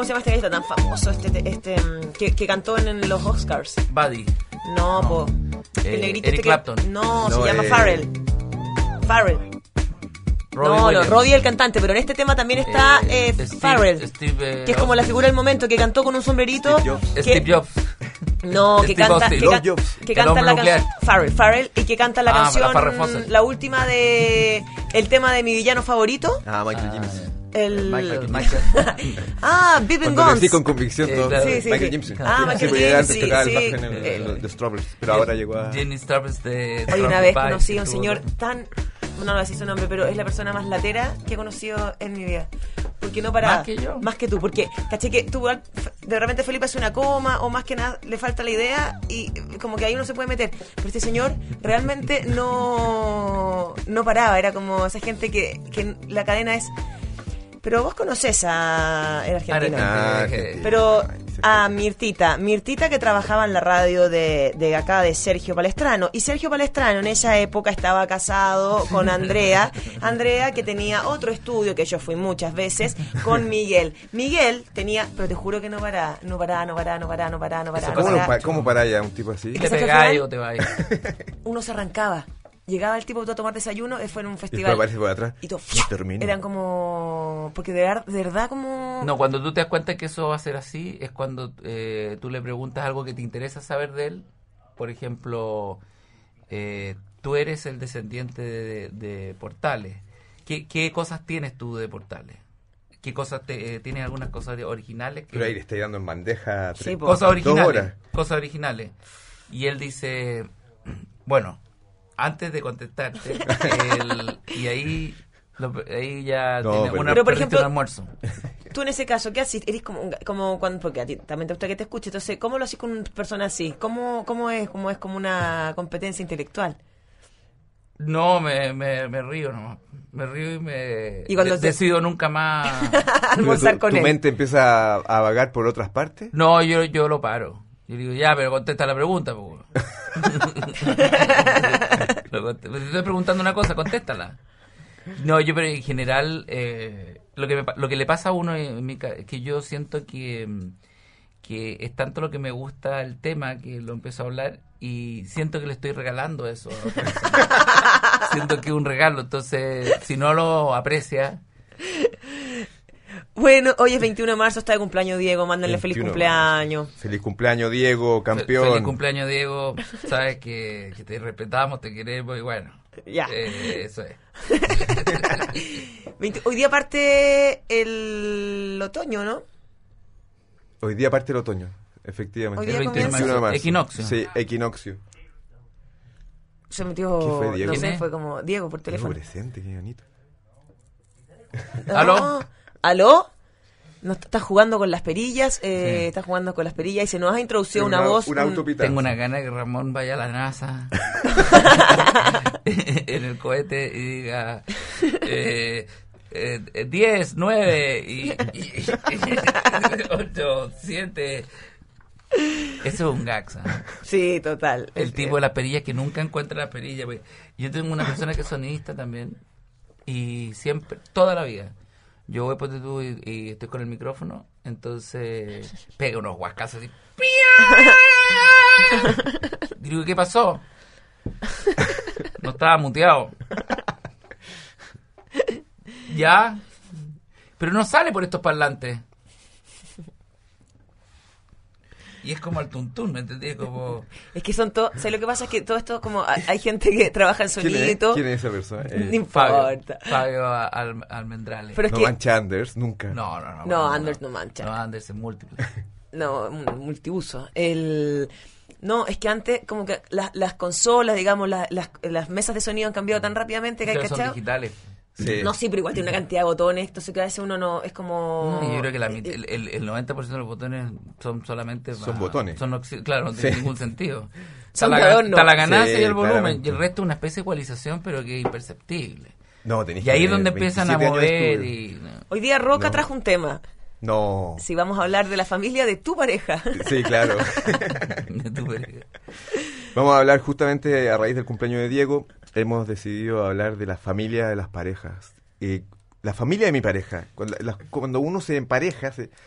¿Cómo se llama este galleta tan famoso? Que cantó en los Oscars. Buddy. No. El negrito Eric Clapton. No, se llama Pharrell. Robbie Robbie el cantante, pero en este tema también está Pharrell, Steve, que es como la figura del momento, que cantó con un sombrerito. Steve Jobs. No, que canta la canción Pharrell y que canta la canción, la última de el tema de mi villano favorito. Michael Jameson. Michael. Vivian Guns. Sí, con convicción todo. claro. Michael Jameson. Michael Antes Jameson, tocaba sí. el bajo en The Strawberries, pero ahora llegó a... Jenny Strawberries de... Hoy una vez conocí a un señor tan... No voy a decir su nombre, pero es la persona más latera que he conocido en mi vida. Porque no paraba. Más que yo. Más que tú, porque caché que tú de repente Felipe hace una coma o más que nada le falta la idea y como que ahí uno se puede meter. Pero este señor realmente no paraba. Era como esa gente que la cadena es... Pero vos conocés a el argentino. Pero a Mirtita que trabajaba en la radio de acá de Sergio Palestrano. Y Sergio Palestrano en esa época estaba casado con Andrea que tenía otro estudio que yo fui muchas veces con Miguel. Miguel tenía, pero te juro que no paraba. ¿Cómo para ya un tipo así? Te pegáis o te vais. Uno se arrancaba. Llegaba el tipo a tomar desayuno, fue en un Y festival. después aparece por atrás. Y todo, termina. eran como... Porque de verdad como... No, cuando tú te das cuenta que eso va a ser así, es cuando tú le preguntas algo que te interesa saber de él. Por ejemplo, tú eres el descendiente de Portales. ¿Qué cosas tienes tú de Portales? ¿Qué cosas tienes algunas cosas originales? Pero ahí le estoy dando en bandeja cosas originales. 2 horas. Cosas originales. Y él dice, bueno... Antes de contestarte, y ahí ya pero por ejemplo, un almuerzo. Tú en ese caso, ¿qué haces? Eres como cuando, porque a ti también te gusta que te escuche, entonces, ¿cómo lo haces con una persona así? ¿Cómo es como una competencia intelectual? No, me río nomás. Me río y cuando decido nunca más almorzar con él. ¿Tu mente empieza a vagar por otras partes? No, yo lo paro. Yo digo, ya, pero contesta la pregunta, pues. Te estoy preguntando una cosa, contéstala. No, pero en general, lo que le pasa a uno es que yo siento que es tanto lo que me gusta el tema que lo empiezo a hablar y siento que le estoy regalando eso a otra persona. Siento que es un regalo, entonces si no lo aprecia... Bueno, hoy es 21 de marzo, está de cumpleaños Diego, mándenle feliz cumpleaños. Feliz cumpleaños Diego, campeón. Feliz cumpleaños Diego, sabes que te respetamos, te queremos y bueno. Ya. Eso es. Hoy día parte el otoño, ¿no? Hoy día parte el otoño, efectivamente. Hoy día el 21 de marzo. Equinoccio. Sí, equinoccio. Se metió, ¿Qué fue, Diego? no sé, fue como Diego por teléfono. Presente, qué bonito. ¿Aló? No, estás jugando con las perillas, estás jugando con las perillas y se nos ha introducido una voz. Tengo una gana de que Ramón vaya a la NASA en el cohete y diga 10, 9 y 8, 7. Eso es un gaxa. Sí, total. El tipo de las perillas que nunca encuentra las perillas. Yo tengo una persona que es sonidista también y siempre, toda la vida. Yo voy por tú y estoy con el micrófono, entonces pega unos guascazos así. Digo, ¿qué pasó? No estaba muteado. Ya, pero no sale por estos parlantes. Y es como el tuntún, ¿me entendí? Como... Es que son todos... ¿Sabes lo que pasa? Es que todo esto como... Hay gente que trabaja en sonido y todo. ¿Quién es esa persona? No importa. Fabio Almendrale. Pero es no que... mancha Anders, nunca. No, Anders no mancha. No, Anders es múltiple. No, multiuso. No, es que antes como que las consolas, digamos, las mesas de sonido han cambiado tan rápidamente que hay son cachado. digitales. Sí. No, sí, pero igual tiene una cantidad de botones, entonces que a veces uno no, es como... No, yo creo que el 90% de los botones son solamente... Son botones. Claro, no tiene ningún sentido. Son Está la ganancia Sí, y el volumen, claramente. y el resto es una especie de ecualización, pero que es imperceptible. No, tenés Y ahí que es donde tener empiezan a 27 años de mover estudio. y... Hoy día Roca No. trajo un tema. No. Si vamos a hablar de la familia de tu pareja. Sí, claro. Vamos a hablar justamente a raíz del cumpleaños de Diego. Hemos decidido hablar de la familia de las parejas. La familia de mi pareja. Cuando uno se empareja,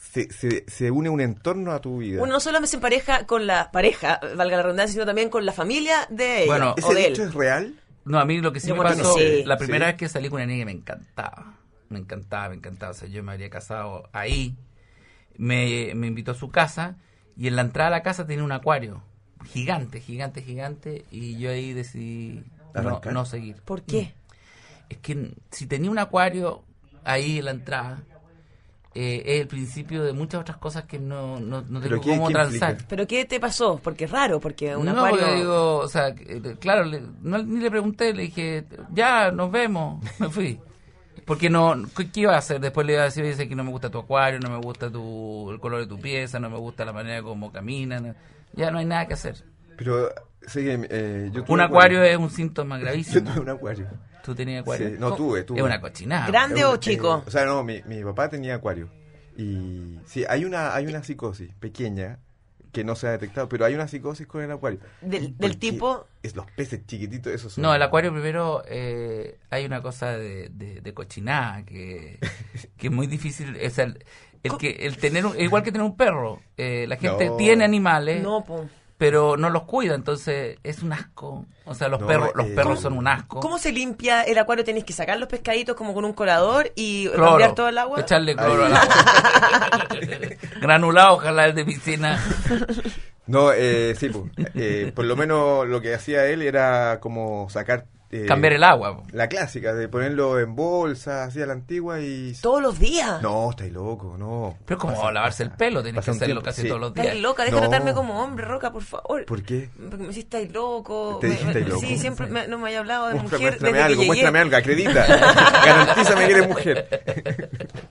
se une un entorno a tu vida. Uno no solo se empareja con la pareja, valga la redundancia, sino también con la familia de ella, Bueno, o ¿Ese de él. hecho es real? No, a mí lo que sí Yo me creo que pasó, sí. la primera Sí. vez que salí con una niña me encantaba. Me encantaba. O sea, yo me habría casado ahí. Me invitó a su casa y en la entrada a la casa tenía un acuario gigante. Y yo ahí decidí ¿Arrancar? no seguir. ¿Por qué? Es que si tenía un acuario ahí en la entrada, es el principio de muchas otras cosas que no ¿Pero tengo qué cómo transar. implica? ¿Pero qué te pasó? Porque es raro, porque un No, acuario... porque digo, o sea, claro, ni le pregunté, le dije, ya, nos vemos, me fui. Porque ¿qué iba a hacer? Después le iba a decir, dice que no me gusta tu acuario, no me gusta el color de tu pieza, no me gusta la manera como caminan, ya no hay nada que hacer. Pero, sí, yo tuve Un acuario es un síntoma Yo gravísimo. tuve un acuario. ¿Tú tenías acuario? Sí, no, tuve. Es una cochinada. Grande. Es o chico? o sea, no, mi papá tenía acuario. Y sí, hay una psicosis pequeña que no se ha detectado, pero hay una psicosis con el acuario. Del Porque tipo... Es los peces chiquititos, esos son... No, el acuario primero hay una cosa de cochinada que es muy difícil. Es el tener igual que tener un perro. La gente No. tiene animales, No, po. pero no los cuida, entonces es un asco. O sea, los No, perros son un asco. ¿Cómo se limpia el acuario? ¿Tenés que sacar los pescaditos como con un colador y Cloro, cambiar todo el agua? echarle cloro al agua. Granulado, ojalá el de piscina. No, sí, pues, por lo menos lo que hacía él era como sacar... Cambiar el agua. Po. La clásica, de ponerlo en bolsa, así a la antigua y... ¿Todos los días? No, estáis loco, no. Pero es como Pasa- lavarse el pelo, tenés que pasa un hacerlo tiempo, casi sí. todos los días. Estás loca, deja No. de tratarme como hombre, Roca, por favor. ¿Por qué? Porque me decís, estáis loco. ¿Te dije, estáis loco? Sí, siempre no me haya hablado de mujer Muéstrame desde algo, que muéstrame llegué. algo, acredita. Garantízame que eres mujer.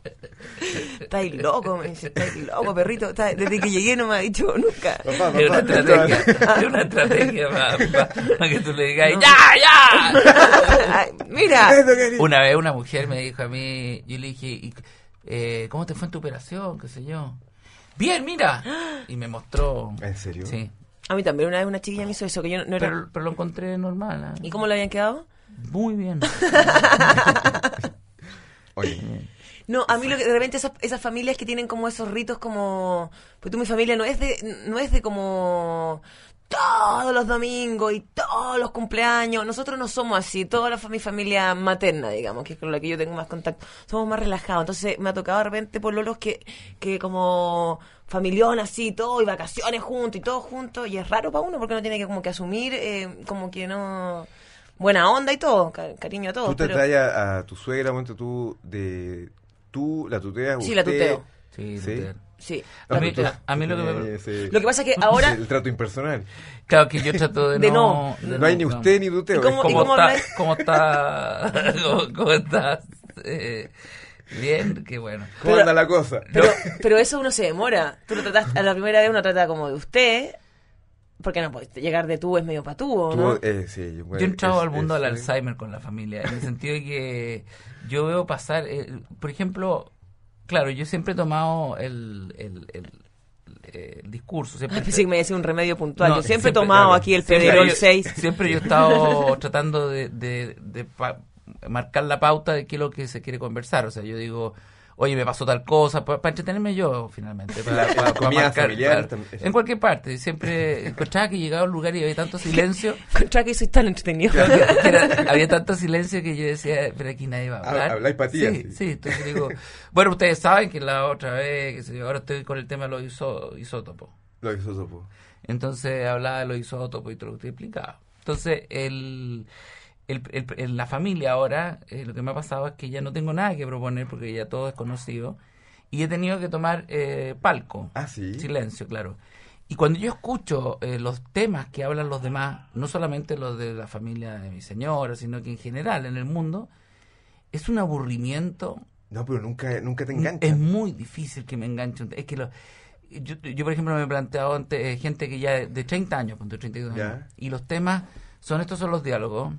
Estáis loco, me dice, estáis loco, perrito. Desde que llegué no me ha dicho nunca. Papá, Es una estrategia, es una estrategia para que tú le digas, ¡ya! Ay, mira, Eso quería. Una vez una mujer me dijo a mí, yo le dije, ¿cómo te fue en tu operación? ¿Qué sé yo? Bien, mira. Y me mostró. ¿En serio? Sí. a mí también una vez una chiquilla me hizo eso, que yo no era... Pero lo encontré normal. ¿eh? ¿Y cómo le habían quedado? Muy bien. Oye, No, a mí lo que de repente esas familias que tienen como esos ritos como... Pues tú, mi familia no es de como... Todos los domingos y todos los cumpleaños. Nosotros no somos así. Toda mi familia materna, digamos, que es con la que yo tengo más contacto. Somos más relajados. Entonces me ha tocado de repente pololos que como familión así, todo, y vacaciones juntos y todo juntos. Y es raro para uno porque uno tiene que como que asumir como que no... Buena onda y todo, cariño a todos. tú te pero... traes a tu suegra, momento tú la tuteas. Sí, la usted- tuteo. Sí, ¿Sí? literal. Sí. A mí lo que me... Lo que pasa es que ahora... El trato impersonal. Claro que yo trato de De no... No hay ni usted ni tuteo. ¿Y cómo- es como- ¿Cómo está? ¿Cómo estás? Bien, qué bueno. ¿Cómo anda la cosa? Pero eso uno se demora. Tú lo tratás, a la primera vez uno trata como de usted, porque no puedes llegar de tú, es medio patúo, ¿no? Sí, Yo he entrado al mundo del es- Alzheimer con la familia, en el sentido de que yo veo pasar, por ejemplo, claro, yo siempre he tomado el discurso. Siempre, Ay, pensé que me decía un remedio puntual. No, yo siempre he siempre, tomado claro, aquí el siempre Pederol yo- 6. Siempre yo he estado tratando de marcar la pauta de qué es lo que se quiere conversar. O sea, yo digo, oye, me pasó tal cosa, para entretenerme yo, finalmente. Para Comida familiar claro. también. En cualquier parte. Siempre encontraba que llegaba a un lugar y había tanto silencio. Contra que soy tan entretenido. Había tanto silencio que yo decía, pero aquí nadie va a hablar. Habláis pa' ti, Sí, así. sí, entonces digo, bueno, ustedes saben que la otra vez, que sé yo, ahora estoy con el tema de los isótopos. Lo isótopos. Entonces hablaba de los isótopos y todo lo que te explicaba. Entonces, en la familia ahora, lo que me ha pasado es que ya no tengo nada que proponer porque ya todo es conocido. Y he tenido que tomar palco. Ah, sí. Silencio, claro. Y cuando yo escucho los temas que hablan los demás, no solamente los de la familia de mi señora, sino que en general en el mundo, es un aburrimiento. No, pero nunca te Es enganchas. muy difícil que me enganche. Es que yo, por ejemplo, me he planteado ante gente que ya de 30 años, ponte 32 Ya. años, y los temas estos son los diálogos.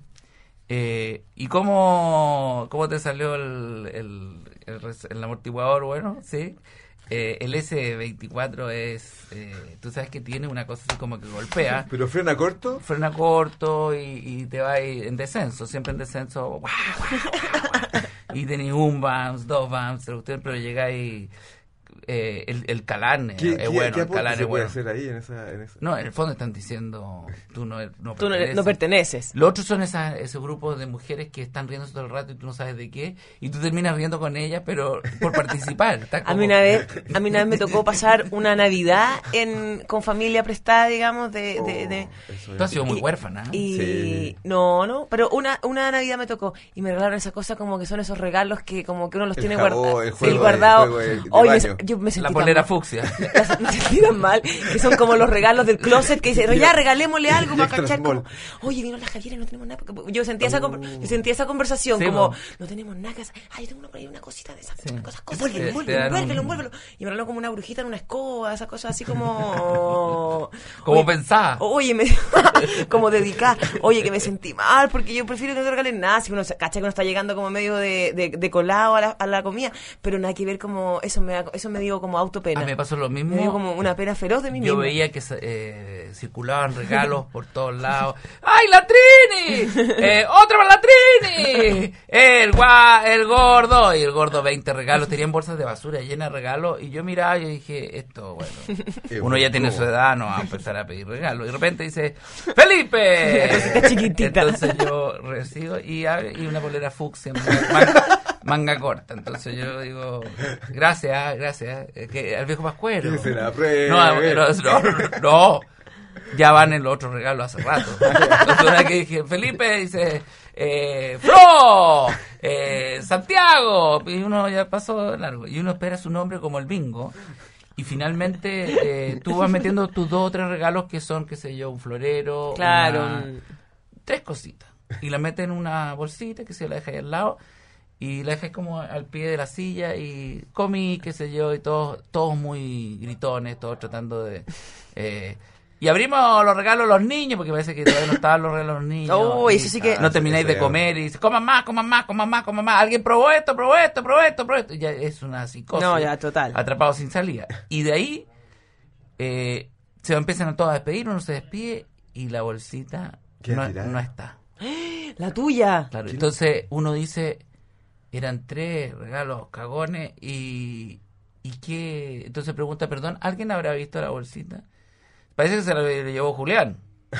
¿Y cómo te salió el amortiguador? Bueno, sí. El S24 es, tú sabes que tiene una cosa así como que golpea. ¿Pero frena corto? Frena corto y te va en descenso, siempre en descenso. ¡Guau, guau, guau, guau! Y tenés un bounce, dos bounce, pero llegáis el Calán es bueno, ¿Qué el Calán se es puede bueno. hacer ahí en esa? No, en el fondo están diciendo, tú no Tú no perteneces. Lo otro son esos grupos de mujeres que están riendo todo el rato y tú no sabes de qué, y tú terminas riendo con ellas, pero por participar. A mí una vez me tocó pasar una Navidad con familia prestada, digamos, Tú has sido muy huérfana. Sí. No, pero una Navidad me tocó y me regalaron esa cosa como que son esos regalos que como que uno los tiene guardados. Yo me sentí la polera fucsia. Me sentí tan mal, que son como los regalos del closet que dicen, ya regalémosle algo para cachar como, oye, vino la Javiera y no tenemos nada. Yo sentía esa conversación, sí, como, no tenemos nada que hacer. Ay, yo tengo una cosita de esas cosas. Envuélvelo. Y me regalaron como una brujita en una escoba, esas cosas así como... como pensaba. Oye, como dedicar. Oye, que me sentí mal, porque yo prefiero que no te regalen nada. Si uno se cacha que uno está llegando como medio de colado a la comida, pero nada que ver como, eso me dio como autopena. A mí me pasó lo mismo. Me dio como una pena feroz de mí mismo. Yo veía que circulaban regalos por todos lados. ¡Ay, la Trini! ¡Otra para la Trini! El gordo. Y el gordo 20 regalos. Tenían bolsas de basura llenas de regalos. Y yo miraba y dije, esto, bueno, uno ya tiene su edad, no va a empezar a pedir regalos. Y de repente dice, ¡Felipe! Cosita chiquitita. Entonces yo recibo y una polera fucsia manga corta. Entonces yo digo, gracias, que al viejo Pascuero. Que se la No, ya van en los otros regalos hace rato. Entonces una vez que dije, Felipe, dice, Flo, Santiago, y uno ya pasó largo, y uno espera su nombre como el bingo, y finalmente tú vas metiendo tus 2 o 3 regalos que son, qué sé yo, un florero, claro, 3 cositas, y la metes en una bolsita que se la deja ahí al lado, y la dejas como al pie de la silla y comí, qué sé yo, y todos muy gritones, todos tratando de... y abrimos los regalos a los niños, porque parece que todavía no estaban los regalos a los niños. Oh, eso sí que... No termináis de comer y dice, coman más. Alguien probó esto. Ya es una psicosis. No, ya, total. Atrapado sin salida. Y de ahí se empiezan a todos a despedir, uno se despide y la bolsita no está. La tuya. Claro, entonces uno dice, eran 3 regalos cagones y ¿qué? Entonces pregunta, perdón, ¿alguien habrá visto la bolsita? Parece que se la llevó Julián.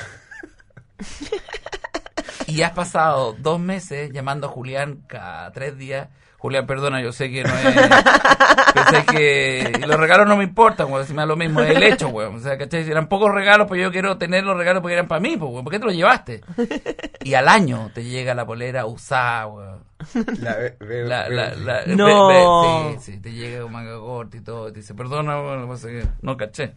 Y has pasado 2 meses llamando a Julián cada 3 días. Julián, perdona, yo sé que no es... Pensé que... Y los regalos no me importan, güey, si me da lo mismo, es el hecho, güey. O sea, ¿cachai? Si eran pocos regalos, pues yo quiero tener los regalos porque eran para mí, pues, güey. ¿Por qué te los llevaste? Y al año te llega la polera usada, güey. No. Sí, te llega con manga corta y todo. Y te dice, perdona, güey, no caché.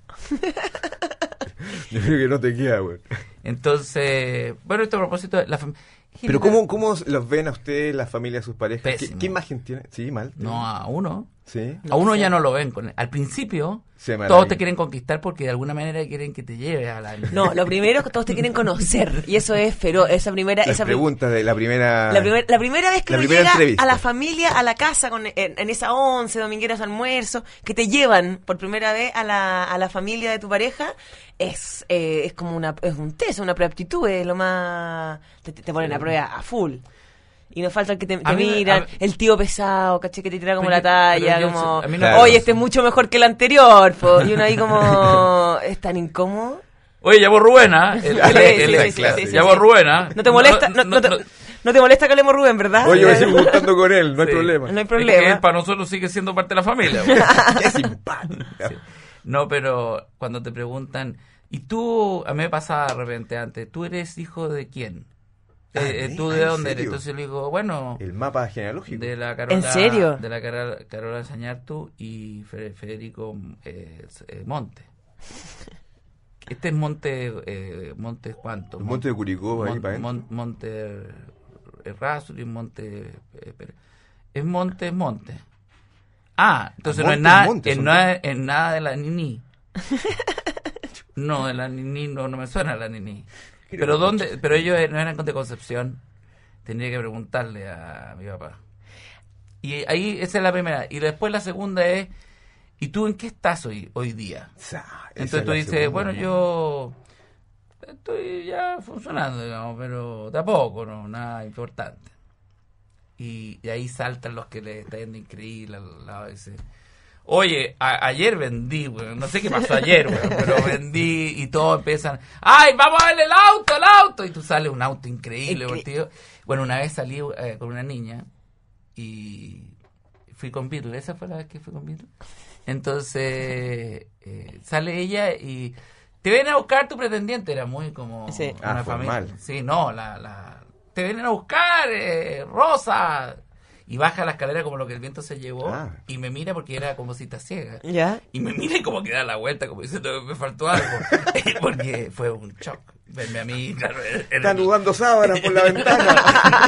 Yo creo que no te queda, güey. Entonces, bueno, esto a propósito de la familia... Pero ¿cómo los ven a ustedes, la familia, sus parejas? ¿Qué imagen tiene? Sí, mal. No, a uno. Sí. A uno ya no lo ven. Al principio, todos te quieren conquistar porque de alguna manera quieren que te lleves a la... No, lo primero es que todos te quieren conocer. Y eso es feroz. Esa primera... preguntas de la primera... La primera vez que uno llega entrevista a la familia, a la casa, en esa 11, domingueras, almuerzo, que te llevan por primera vez a la familia de tu pareja, es como es un test, una preaptitud, es lo más... Te ponen a prueba a full. Y no falta el que te miran, el tío pesado, caché, que te tira como la talla, como, oye, este es mucho mejor que el anterior, y uno ahí como, es tan incómodo. Oye, llamo Rubén, ¿ah? Llamo Rubén, ¿ah? No te molesta, no te molesta que hablemos Rubén, ¿verdad? Oye, yo me sigo gustando con él, no hay problema. No hay problema. Es que él para nosotros sigue siendo parte de la familia. Qué simpático. Sí. No, pero cuando te preguntan, ¿y tú, a mí me pasaba de repente antes, ¿tú eres hijo de quién? ¿Tú de dónde eres? Entonces le digo, bueno... El mapa genealógico. De la Carola, ¿en serio? De la Carola Sañartu y Federico Monte. Este es Monte ¿cuánto? El Monte de Curicó, ahí para adentro. Monte Errázuriz, Monte... es Monte. Ah, entonces no es nada de la Nini. No, de la Nini no me suena la Nini. Pero ¿dónde? Pero ellos no eran de Concepción. Tendría que preguntarle a mi papá. Y ahí esa es la primera. Y después la segunda es, ¿y tú en qué estás hoy día? Entonces tú dices, bueno, yo estoy ya funcionando, digamos, pero tampoco, no, nada importante. Y ahí saltan los que le está yendo increíble al lado, dice, Oye, ayer vendí, weón. No sé qué pasó ayer, weón, pero vendí y todos empiezan. ¡Ay, vamos a ver el auto! Y tú sales un auto increíble, tío. Bueno, una vez salí con una niña y fui con Beatle. Esa fue la vez que fui con Beatle. Entonces, sale ella y te vienen a buscar tu pretendiente. Era muy como una familia. Formal. Sí, no, te vienen a buscar, Rosa. Y baja la escalera como lo que el viento se llevó y me mira porque era como cita ciega. ¿Ya? Y me mira y como que da la vuelta, como diciendo me faltó algo. Porque fue un shock verme a mí. Claro, están jugando sábanas por la ventana.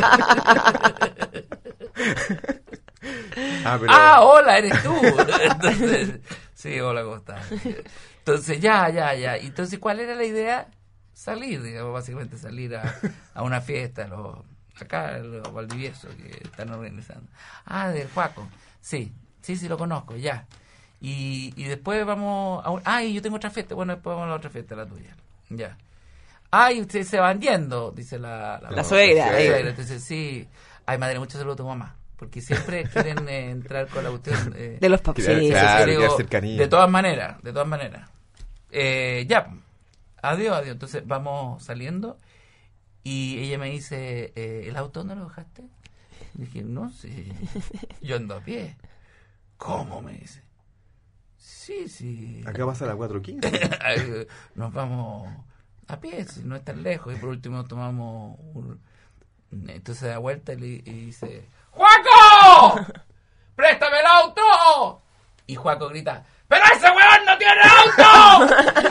Hola, eres tú. Entonces, sí, hola, ¿cómo estás? Entonces, ya. Entonces, ¿cuál era la idea? Salir, digamos, básicamente salir a una fiesta, acá los Valdivieso que están organizando. Del Juaco. Sí, lo conozco, ya. Y después vamos a y yo tengo otra fiesta. Bueno, después vamos a la otra fiesta, la tuya. Ya. Ustedes se van yendo, dice la suegra. Entonces, sí. Ay, madre, mucho saludo a tu mamá. Porque siempre quieren entrar con la cuestión de los papás. Sí, claro, cercanía. De todas maneras. Ya. Adiós. Entonces vamos saliendo. Y ella me dice, ¿el auto dónde lo dejaste? Y dije, no sé, yo ando a pie. ¿Cómo? Me dice. Sí. Acá pasa la 415. Nos vamos a pie, si no es tan lejos. Y por último tomamos Entonces da vuelta y dice, ¡Juaco! ¡Préstame el auto! Y Juaco grita, ¡pero ese huevón no tiene auto!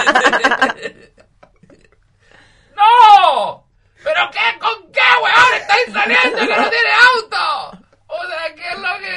¡No! ¿Pero qué? ¿Con qué, weón? ¿Estáis saliendo que no tiene auto? O sea, ¿qué es lo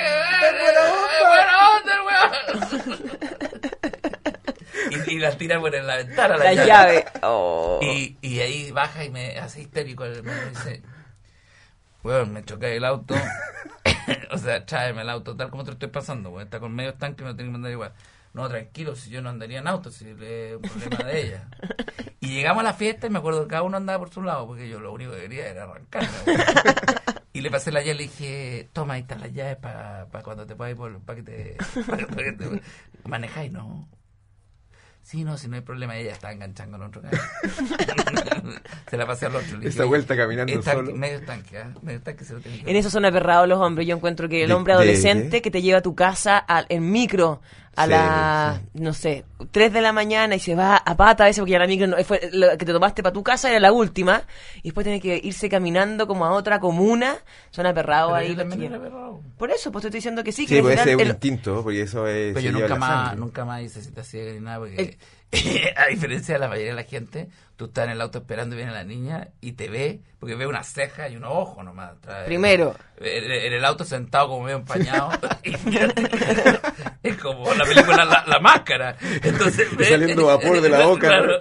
que... ¡Es buena onda, weón! Y la tira por la ventana la llave. Y ahí baja y me hace histérico. Me dice, weón, me choqué el auto. O sea, tráeme el auto tal como te lo estoy pasando, weón. Está con medio estanque y me lo tengo que mandar igual. No, tranquilo, si yo no andaría en auto, si es un problema de ella. Y llegamos a la fiesta y me acuerdo que cada uno andaba por su lado, porque yo lo único que quería era arrancarme. Y le pasé la llave y le dije, toma, ahí están las llaves para cuando te puedas ir, para que te manejáis, ¿no? Sí, no, si no hay problema, ella está enganchando al otro. Se la pasé al otro. Esa vuelta caminando solo. Medio estanque se lo tiene que... En eso son aperrados los hombres. Yo encuentro que el hombre adolescente que te lleva a tu casa en micro a las, no sé, 3 de la mañana y se va a pata a veces porque ya la micro fue lo que te tomaste para tu casa era la última y después tiene que irse caminando como a otra comuna. Son aperrados ahí. Por eso, pues te estoy diciendo que sí. Sí, pues ese es un instinto, porque eso es... Pero yo nunca más hice cita ciega ni nada, porque a diferencia de la mayoría de la gente, tú estás en el auto esperando y viene la niña y te ve, porque ve una ceja y unos ojos nomás. Primero. En el auto sentado como medio empañado. Y es como la película La Máscara. Entonces saliendo vapor de la boca. Claro.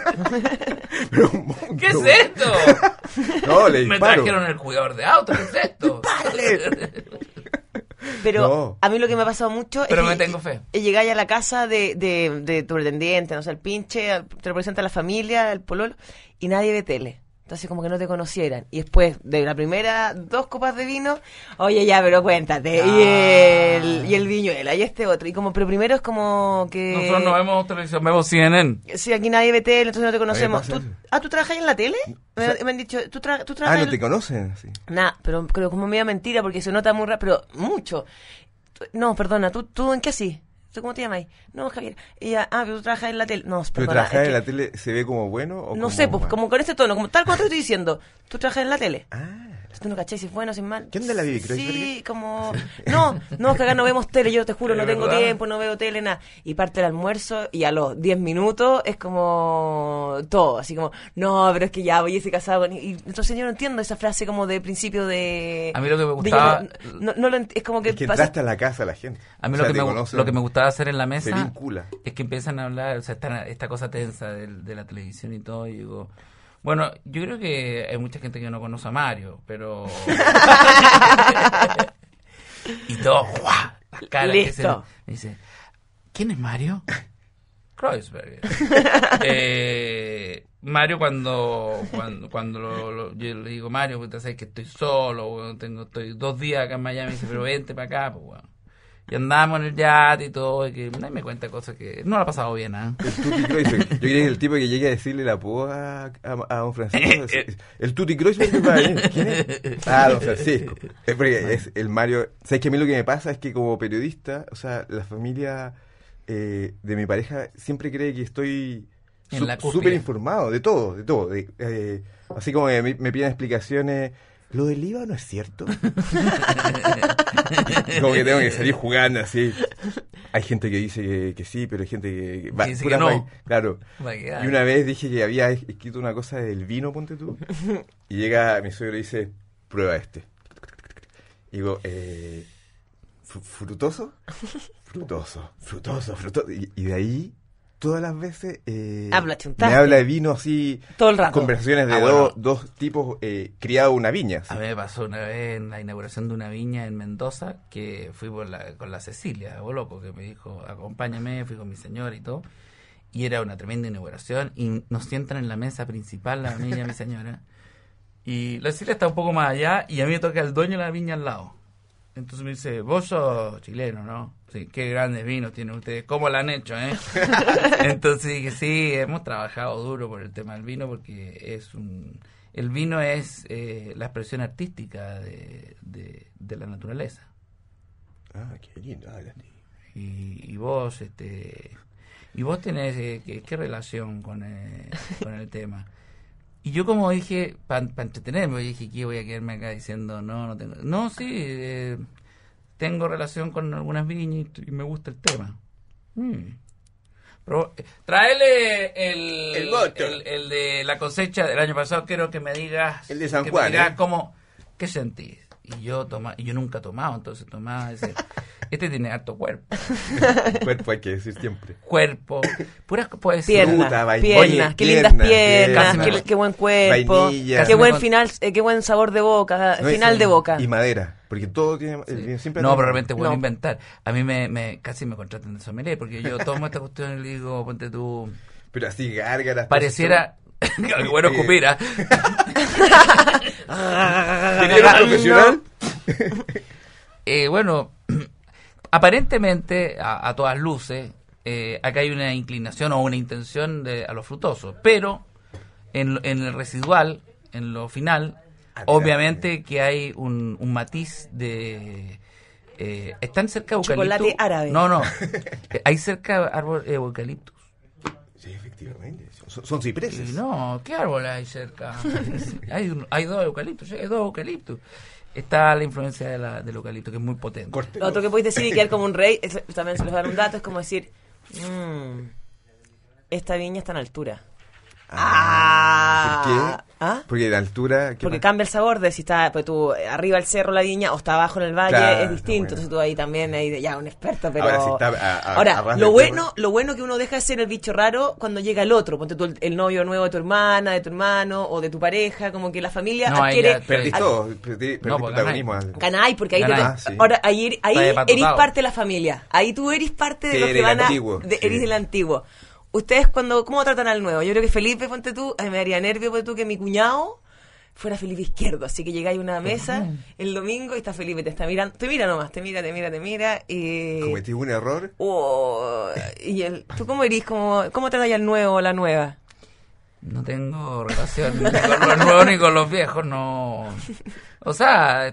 ¿Qué es esto? No, le disparo. Me trajeron el cuidador de auto, ¿qué es esto? Pero a mí lo que me ha pasado mucho pero me tengo fe. Es llegar a la casa de tu pretendiente, no sé, el pinche, te representa a la familia, el pololo, y nadie ve tele. Entonces como que no te conocieran. Y después de la primera 2 copas de vino, oye ya, pero cuéntate. Y el viñuela y este otro. Y como, pero primero es como que... Nosotros no vemos televisión, vemos CNN. Sí, aquí nadie ve tele, entonces no te conocemos. ¿Tú trabajas en la tele? O sea, me han dicho, ¿tú trabajas ¿no te conocen? Sí. Nah, pero como media mentira porque se nota muy rápido, pero mucho. No, perdona, ¿tú en qué así? ¿Cómo te llamas? No, Javier. Ella, pero tú trabajas en la tele. No, ¿pero trabajar en la tele se ve como bueno o no sé, pues como con ese tono, como tal como te estoy diciendo. ¿Tú trabajas en la tele? Entonces tú no cachai si es bueno o si es mal. ¿Qué onda la Vivi? Sí, como... No, que acá no vemos tele, yo te juro, no tengo tiempo, no veo tele, nada. Y parte el almuerzo y a los 10 minutos es como todo, así como, no, pero es que ya voy a ser casado con... Y entonces yo no entiendo esa frase como de principio de... A mí lo que me gustaba... es como que... Es que entraste a la casa la gente. A mí lo que me gustaba hacer en la mesa... Se vincula. Es que empiezan a hablar, o sea, esta cosa tensa de la televisión y todo, y digo... Bueno, yo creo que hay mucha gente que no conoce a Mario, pero... y todo, ¡guau! Las caras. Listo. Me dice, ¿quién es Mario? Kreuzberger. Mario cuando yo le digo, Mario, tú sabes que estoy solo, estoy 2 días acá en Miami, me dice, pero vente para acá, pues, bueno. Y andábamos en el yate y todo, y que nadie me cuenta cosas que no la ha pasado bien, ¿eh? El Tutti Kreuzberg. Yo creo que el tipo que llegue a decirle la apodo a don Francisco. El Tutti Kreuzberg va a venir. ¿Quién es? Don Francisco. Es porque es el Mario. ¿Sabes que a mí lo que me pasa es que como periodista, o sea, la familia de mi pareja siempre cree que estoy súper informado de todo, de todo. Así como me piden explicaciones. ¿Lo del IVA no es cierto? Como que tengo que salir jugando así. Hay gente que dice que sí, pero hay gente que dice que no. Claro. Y una vez dije que había escrito una cosa del vino, ponte tú. Y llega mi suegro y dice, prueba este. Y digo, ¿frutoso? Frutoso. Y de ahí, todas las veces me habla de vino así. Todo el rato. Conversaciones de dos tipos criados una viña. ¿Sí? A mí me pasó una vez en la inauguración de una viña en Mendoza, que fui con la Cecilia, o loco, que me dijo, acompáñame, fui con mi señora y todo. Y era una tremenda inauguración, y nos sientan en la mesa principal, la mía y mi señora. Y la Cecilia está un poco más allá, y a mí me toca el dueño de la viña al lado. Entonces me dice, vos sos chileno, ¿no? Sí, qué grandes vinos tienen ustedes, ¿cómo lo han hecho, eh? Entonces dije, sí, hemos trabajado duro por el tema del vino, porque el vino es la expresión artística de la naturaleza. Ah, qué lindo. Y vos, tenés, ¿qué relación con el tema? Y yo como dije, para entretenerme, dije, ¿qué voy a quedarme acá diciendo? No tengo... No, sí, tengo relación con algunas viñas y me gusta el tema. Pero, tráele el de la cosecha del año pasado, quiero que me digas... El de San Juan, ¿qué sentís? Y yo nunca he tomado, entonces tomaba ese... Este tiene harto cuerpo. Cuerpo hay que decir siempre. Cuerpo. Puras poesía. Piernas, qué lindas piernas, qué buen cuerpo. Vainilla. Qué buen final, qué buen sabor de boca, final de boca. Y madera, porque todo tiene... siempre no, pero realmente bueno inventar. A mí casi me contratan de sommelier, porque yo tomo esta cuestión y le digo, ponte tú... Pero así gárgaras. Pareciera... Qué bueno escupir, ¿ah? ¿Eres profesional? Bueno... Aparentemente, a todas luces, acá hay una inclinación o una intención a lo frutoso, pero en el residual, en lo final, obviamente que hay un matiz de... ¿están cerca de eucalipto? Chocolate árabe. No. Hay cerca árbol eucaliptus. Sí, efectivamente. Son cipreses. No, ¿qué árbol hay cerca? Hay dos eucaliptos, hay dos eucaliptos. Está la influencia del eucalipto, que es muy potente. Lo otro que podéis decir y quedar como un rey, también se les va a dar un dato, es como decir, esta viña está en altura. ¿Por qué? ¿Ah? Porque la altura... Porque cambia el sabor de si está pues tú arriba del cerro la viña o está abajo en el valle, claro, es distinto. Bueno. Entonces tú ahí también, ya un experto, pero... Ahora, si está Ahora lo bueno que uno deja de ser el bicho raro cuando llega el otro. Ponte tú el novio nuevo de tu hermana, de tu hermano o de tu pareja, como que la familia adquiere... Perdís todo, perdís protagonismo. Ganáis, porque ahí... Sí. Ahora, ahí eres parte de la familia. Ahí tú eres parte de los que van eres del antiguo. Ustedes ¿cómo tratan al nuevo? Yo creo que Felipe, ponte tú, me daría nervio, ponte tú, que mi cuñado fuera Felipe Izquierdo, así que llegáis a una mesa el domingo y está Felipe, te está mirando, te mira nomás, te mira y... ¿Cometí un error? ¿Tú cómo eres? ¿Cómo tratáis al nuevo o la nueva? No tengo relación ni con los nuevos ni con los viejos, no... O sea,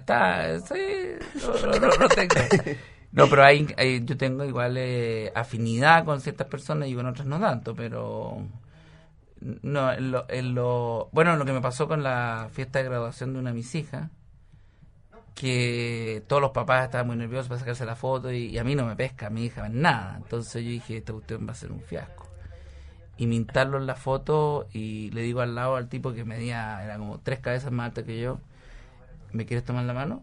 no tengo... No, pero yo tengo igual afinidad con ciertas personas y con otras no tanto, pero no, bueno, lo que me pasó con la fiesta de graduación de una de mis hijas, que todos los papás estaban muy nerviosos para sacarse la foto y a mí no me pesca, a mi hija nada, entonces yo dije, esta cuestión va a ser un fiasco. Y me instalo en la foto y le digo al lado al tipo que medía, era como 3 cabezas más alto que yo, ¿me quieres tomar la mano?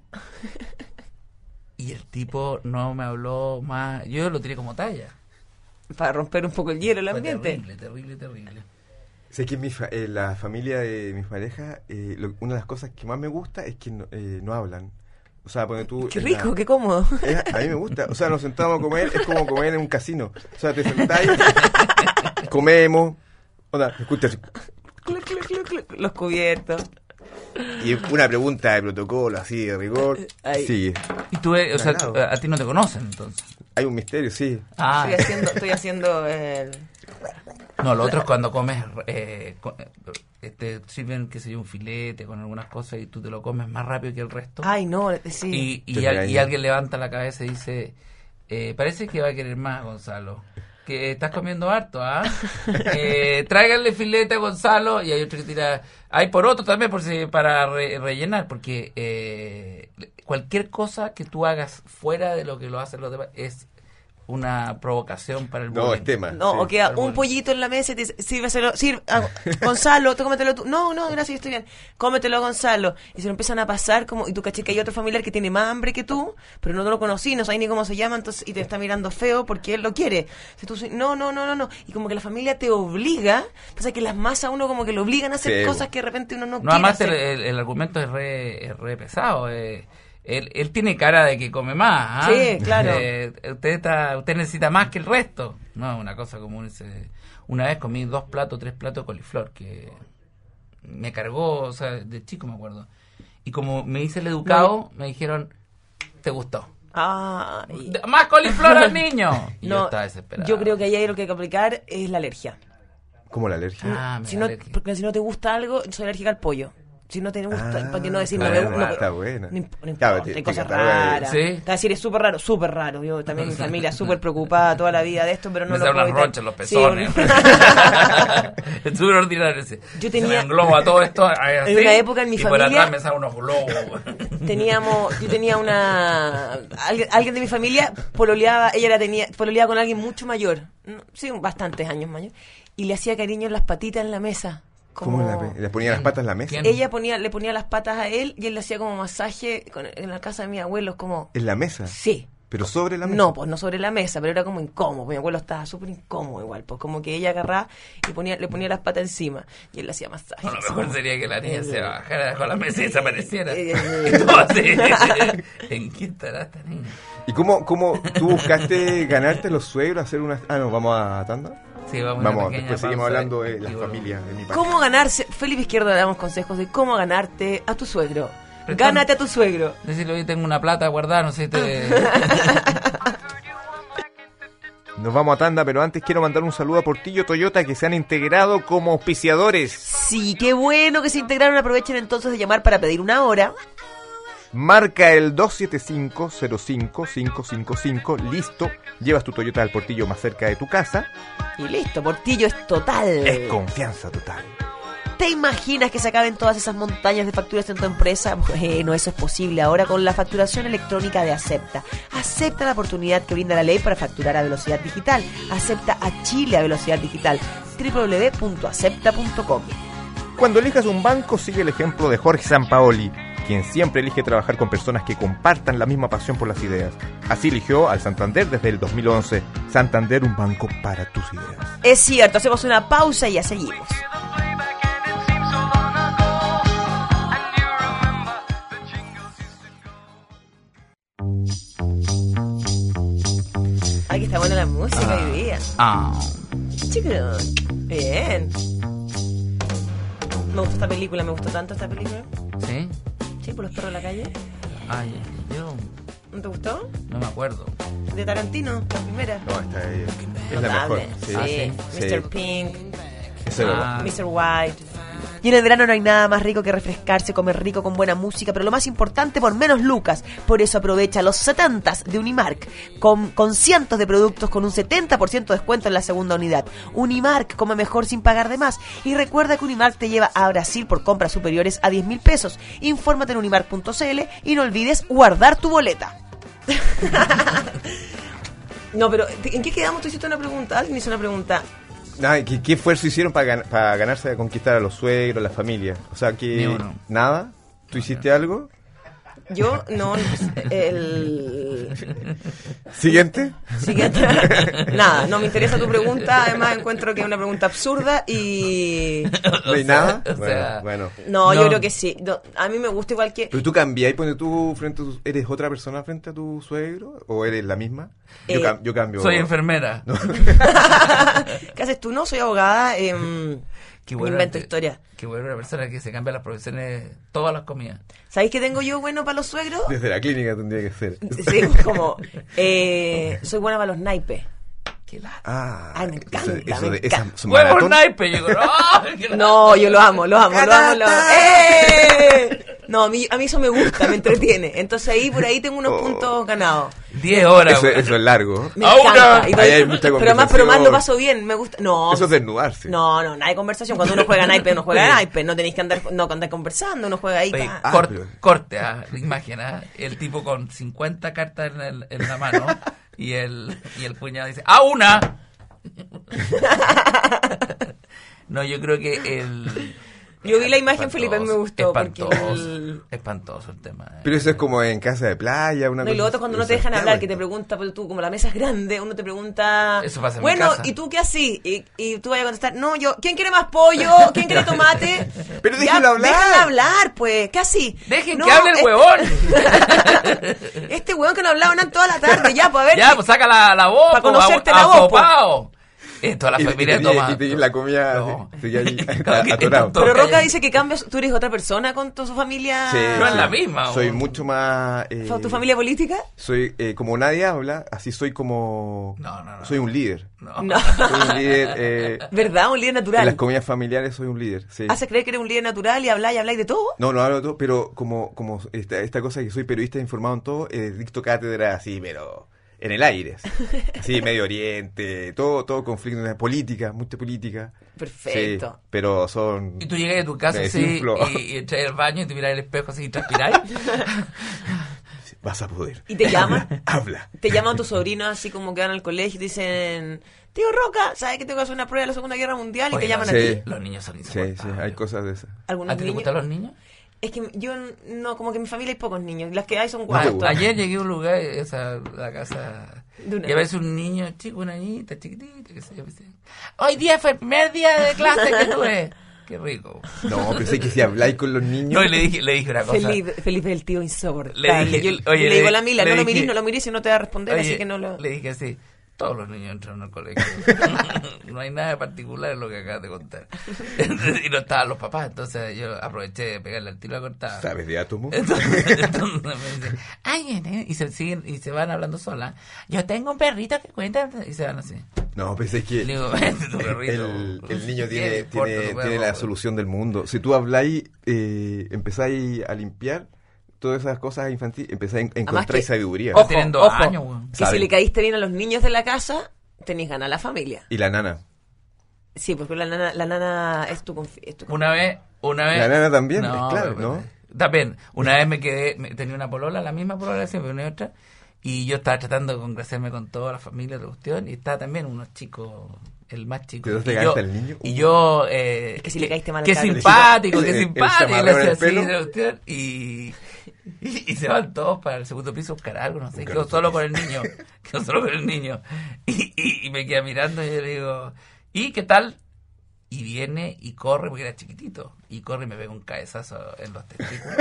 Y el tipo no me habló más. Yo lo tiré como talla. Para romper un poco el hielo, el ambiente. Terrible. Sé que la familia de mis parejas, una de las cosas que más me gusta es que no hablan. O sea, pones tú... Qué rico, qué cómodo. A mí me gusta. O sea, nos sentamos a comer, es como comer en un casino. O sea, te sentáis, comemos, escuchas... Los cubiertos. Y una pregunta de protocolo, así, de rigor. Ay. Sí. Y tú, o sea, a ti no te conocen, entonces. Hay un misterio, sí. Ah, Estoy haciendo no, lo otro es cuando comes, te sirven, qué sé yo, un filete con algunas cosas y tú te lo comes más rápido que el resto. Ay, no, sí. Y alguien levanta la cabeza y dice, parece que va a querer más, Gonzalo. Que estás comiendo harto, ¿ah? Tráiganle filete a Gonzalo. Y hay otro que tira, hay por otro también para rellenar, porque cualquier cosa que tú hagas fuera de lo que lo hacen los demás es una provocación para el bullying. No, es tema. No, sí. o queda un pollito en la mesa y te dice, sírveselo, Gonzalo, tú cómetelo tú. No, gracias, yo estoy bien. Cómetelo, Gonzalo. Y se lo empiezan a pasar como, y tú caché que hay otro familiar que tiene más hambre que tú, pero no lo conocí, no sabes ni cómo se llama, entonces, y te está mirando feo porque él lo quiere. Si tú, no. Y como que la familia te obliga, pasa que las masas a uno como que lo obligan a hacer cosas que de repente uno no quiere además hacer. el argumento es re pesado, Él tiene cara de que come más. Sí, claro. Usted necesita más que el resto. No, una cosa común. Una vez comí 3 platos de coliflor que me cargó, o sea, de chico me acuerdo. Y como me hice el educado, me dijeron, ¿te gustó? ¡Más coliflor al niño! Y yo estaba desesperado. Yo creo que ahí lo que hay que aplicar es la alergia. ¿Cómo la alergia? Porque si no te gusta algo, soy alérgica al pollo. Si no te gusta, ¿para qué no decir? Está buena. No importa, hay cosas raras. ¿Sí? Te va a decir, es súper raro. Yo también, mi familia, súper preocupada toda la vida de esto, pero no me lo puedo unas ronchas en los pezones. Sí, es súper ordinario ese. Yo tenía... Se me engloba todo esto así, en una época en mi familia... Y por atrás me salen unos globos. Yo tenía alguien de mi familia pololeaba con alguien mucho mayor. Sí, bastantes años mayor. Y le hacía cariño en las patitas en la mesa. ¿Cómo le ponía las patas en la mesa? ¿Quién? Ella le ponía las patas a él y él le hacía como masaje en la casa de mis abuelos, como... ¿En la mesa? Sí. ¿Pero sobre la mesa? No, pues no sobre la mesa, pero era como incómodo. Mi abuelo estaba súper incómodo igual, pues como que ella agarraba y le ponía las patas encima y él le hacía masaje. A lo mejor sería que la niña se bajara con la mesa y desapareciera. ¿En qué estará esta niña? ¿Y cómo tú buscaste ganarte los suegros, hacer una... no, vamos a tanda? Sí, vamos después seguimos hablando de las familias de mi país. ¿Cómo ganarse? Felipe Izquierdo le damos consejos de cómo ganarte a tu suegro. Gánate a tu suegro. Decirle, hoy tengo una plata guardada, no sé, Nos vamos a tanda, pero antes quiero mandar un saludo a Portillo Toyota, que se han integrado como auspiciadores. Sí, qué bueno que se integraron. Aprovechen entonces de llamar para pedir una hora. Marca el 275-05-555, listo, llevas tu Toyota al Portillo más cerca de tu casa. Y listo, Portillo es total. Es confianza total. ¿Te imaginas que se acaben todas esas montañas de facturas en tu empresa? Bueno, eso es posible ahora con la facturación electrónica de Acepta. Acepta la oportunidad que brinda la ley para facturar a velocidad digital. Acepta a Chile a velocidad digital. www.acepta.com. Cuando elijas un banco, sigue el ejemplo de Jorge Sampaoli, quien siempre elige trabajar con personas que compartan la misma pasión por las ideas. Así eligió al Santander desde el 2011. Santander, un banco para tus ideas. Es cierto, hacemos una pausa y ya seguimos. Aquí está buena la música hoy día. Chicos, bien. Me gustó esta película, me gustó tanto esta película. ¿Sí? Sí, por los perros de la calle. Ay, yo ¿No te gustó? no me acuerdo. De Tarantino, la primera. No, esta es la Notable. mejor. Sí, Sí. Mr. Pink, Eso es verdad. Mr. White. Y en el verano no hay nada más rico que refrescarse, comer rico con buena música, pero lo más importante, por menos lucas. Por eso aprovecha los 70s de Unimark, con cientos de productos con un 70% de descuento en la segunda unidad. Unimark, come mejor sin pagar de más. Y recuerda que Unimark te lleva a Brasil por compras superiores a 10.000 pesos. Infórmate en unimark.cl y no olvides guardar tu boleta. No, pero ¿en qué quedamos? Tú hiciste una pregunta. Alguien hizo una pregunta. ¿Qué esfuerzo hicieron para ganarse a conquistar a los suegros, la familia? O sea, que Ni uno. ¿nada? ¿Tú hiciste algo? Yo no, ¿Siguiente? Siguiente. Nada, no me interesa tu pregunta. Además, encuentro que es una pregunta absurda y... ¿No hay nada? o sea, Bueno. No, yo No. creo que sí. No, a mí me gusta igual que... ¿Pero tú cambias y tú frente a ¿eres otra persona frente a tu suegro? ¿O eres la misma? Yo cambio. Soy enfermera. ¿Qué haces tú? No, soy abogada. Qué Me bueno, invento historia. Qué bueno una persona que se cambia las profesiones, todas las comidas. ¿Sabéis qué tengo yo bueno para los suegros? Desde la clínica tendría que ser. Sí, como... soy buena para los naipes. Qué lata. Ay, me encanta, me Esa encanta. ¡Huevo maratón. naipe! Yo digo, ¡no! qué lata. No, yo lo amo. No, a mí eso me gusta, me entretiene. Entonces ahí, por ahí tengo unos puntos ganados. 10 horas. Eso es largo. Me ¡A encanta. una! Y Ahí hay mucha pero más conversación. lo paso bien, me gusta. No, Eso es desnudarse. no, nada de conversación. Cuando uno juega naipe, uno juega naipe. No tenéis que andar conversando, uno juega ahí. Oye, pa. pero- corte, imagina, el tipo con 50 cartas en la mano y el cuñado dice, ¡a una! No, yo creo que Yo vi la imagen, Felipe, y me gustó. Espantoso, Porque espantoso el tema. Pero eso es como en casa de playa, una No, y lo cosa otro cuando así. no te dejan Ya, hablar, bueno. que te pregunta, pues tú, como la mesa es grande, uno te pregunta, Eso pasa en mi bueno, casa. ¿y tú qué así? Y tú vas a contestar, no, yo, ¿quién quiere más pollo? ¿Quién quiere tomate? Pero déjenlo hablar. Déjenlo hablar, pues, ¿qué así? ¡Dejen No, que hable el huevón! Este huevón que no ha hablado nada en toda la tarde, ya, pues a ver. Ya, pues saca la voz, Pa' pues, conocerte la voz, apopao. Toda la Y familia te- toma. y te la comida No. sigue ahí Claro que atorado. te- Pero Roca Calla. dice que cambias, tú eres otra persona con tu familia. Sí, No es sí. la misma, Soy o- mucho más... ¿Tu familia política? Soy, como nadie habla, así soy como... No. Soy un líder. No. No. Soy un líder... ¿Verdad? Un líder en las natural. comidas familiares soy un líder, sí. ¿Hace creer que eres un líder natural y habláis de todo? No hablo de todo, pero como esta cosa que soy periodista informado en todo, dicto cátedra así, pero en el aire. Así, Medio Oriente, todo conflicto, política, mucha política. Perfecto. Sí, pero son... Y tú llegas a tu casa Me así desinflo. y entras al baño y te miras al espejo así y transpiráis. Vas a poder. ¿Y te llaman? Habla. Te llaman tus sobrinos así como que van al colegio y te dicen, tío Roca, ¿sabes que tengo que hacer una prueba de la Segunda Guerra Mundial? Y Oye, te llaman sí. a ti. Los niños son Sí, insoportables. hay cosas de esas. ¿Algunos ¿A ti te niños? gustan los niños? Es que yo no, como que en mi familia hay pocos niños. Las que hay son te cuatro. gusta. Ayer llegué a un lugar, la casa, De una- y a veces un niño chico, una niñita chiquitita, que se yo, hoy día fue el primer día de clase que tuve. Qué rico. No, pero sé que si habláis con los niños... No, y le dije una cosa. Felipe es el tío insoportable. Le dije- Yo oye, le digo a la Mila, le no lo dije- mirís, no lo mirís y no te va a responder, Oye, así que no lo... Le dije así, todos los niños entran al colegio. No hay nada de particular en lo que acabas de contar. Y no estaban los papás, entonces yo aproveché de pegarle al tiro a cortar. ¿Sabes de átomos? Entonces me dicen, ay, nene", y se siguen y se van hablando solas. Yo tengo un perrito que cuenta y se van así. No, pensé que... Le digo, vente tu perrito. El niño ¿Qué le tiene, importa tiene, tu tiene perro? la solución del mundo. Si tú habláis, empezáis a limpiar todas esas cosas infantiles, empezáis a encontrar que- sabiduría. Ojo. Tienen 2 años, weón. que Sabe. si le caíste bien a los niños de la casa, tenés ganas a la familia. Y la nana. Sí, porque la nana es tu confianza. Una vez... La nana también, es clave, pero- ¿no? También, una vez tenía una polola, la misma polola siempre, una y otra, y yo estaba tratando de congraciarme con toda la familia de la cuestión, y estaba también unos chicos, el más chico. ¿De dónde y ganaste yo, el niño? Y yo... Es que si le caíste mal al Qué cabro. simpático, El qué simpático. Y chamarrón le en el hacía así pelo. de la cuestión, y se van todos para el segundo piso a buscar algo, no sé, Buscar quedo otro solo piso. con el niño, quedo solo con el niño. Y me queda mirando y yo le digo, ¿y qué tal? Y viene y corre, porque era chiquitito, y corre y me pega un cabezazo en los testículos.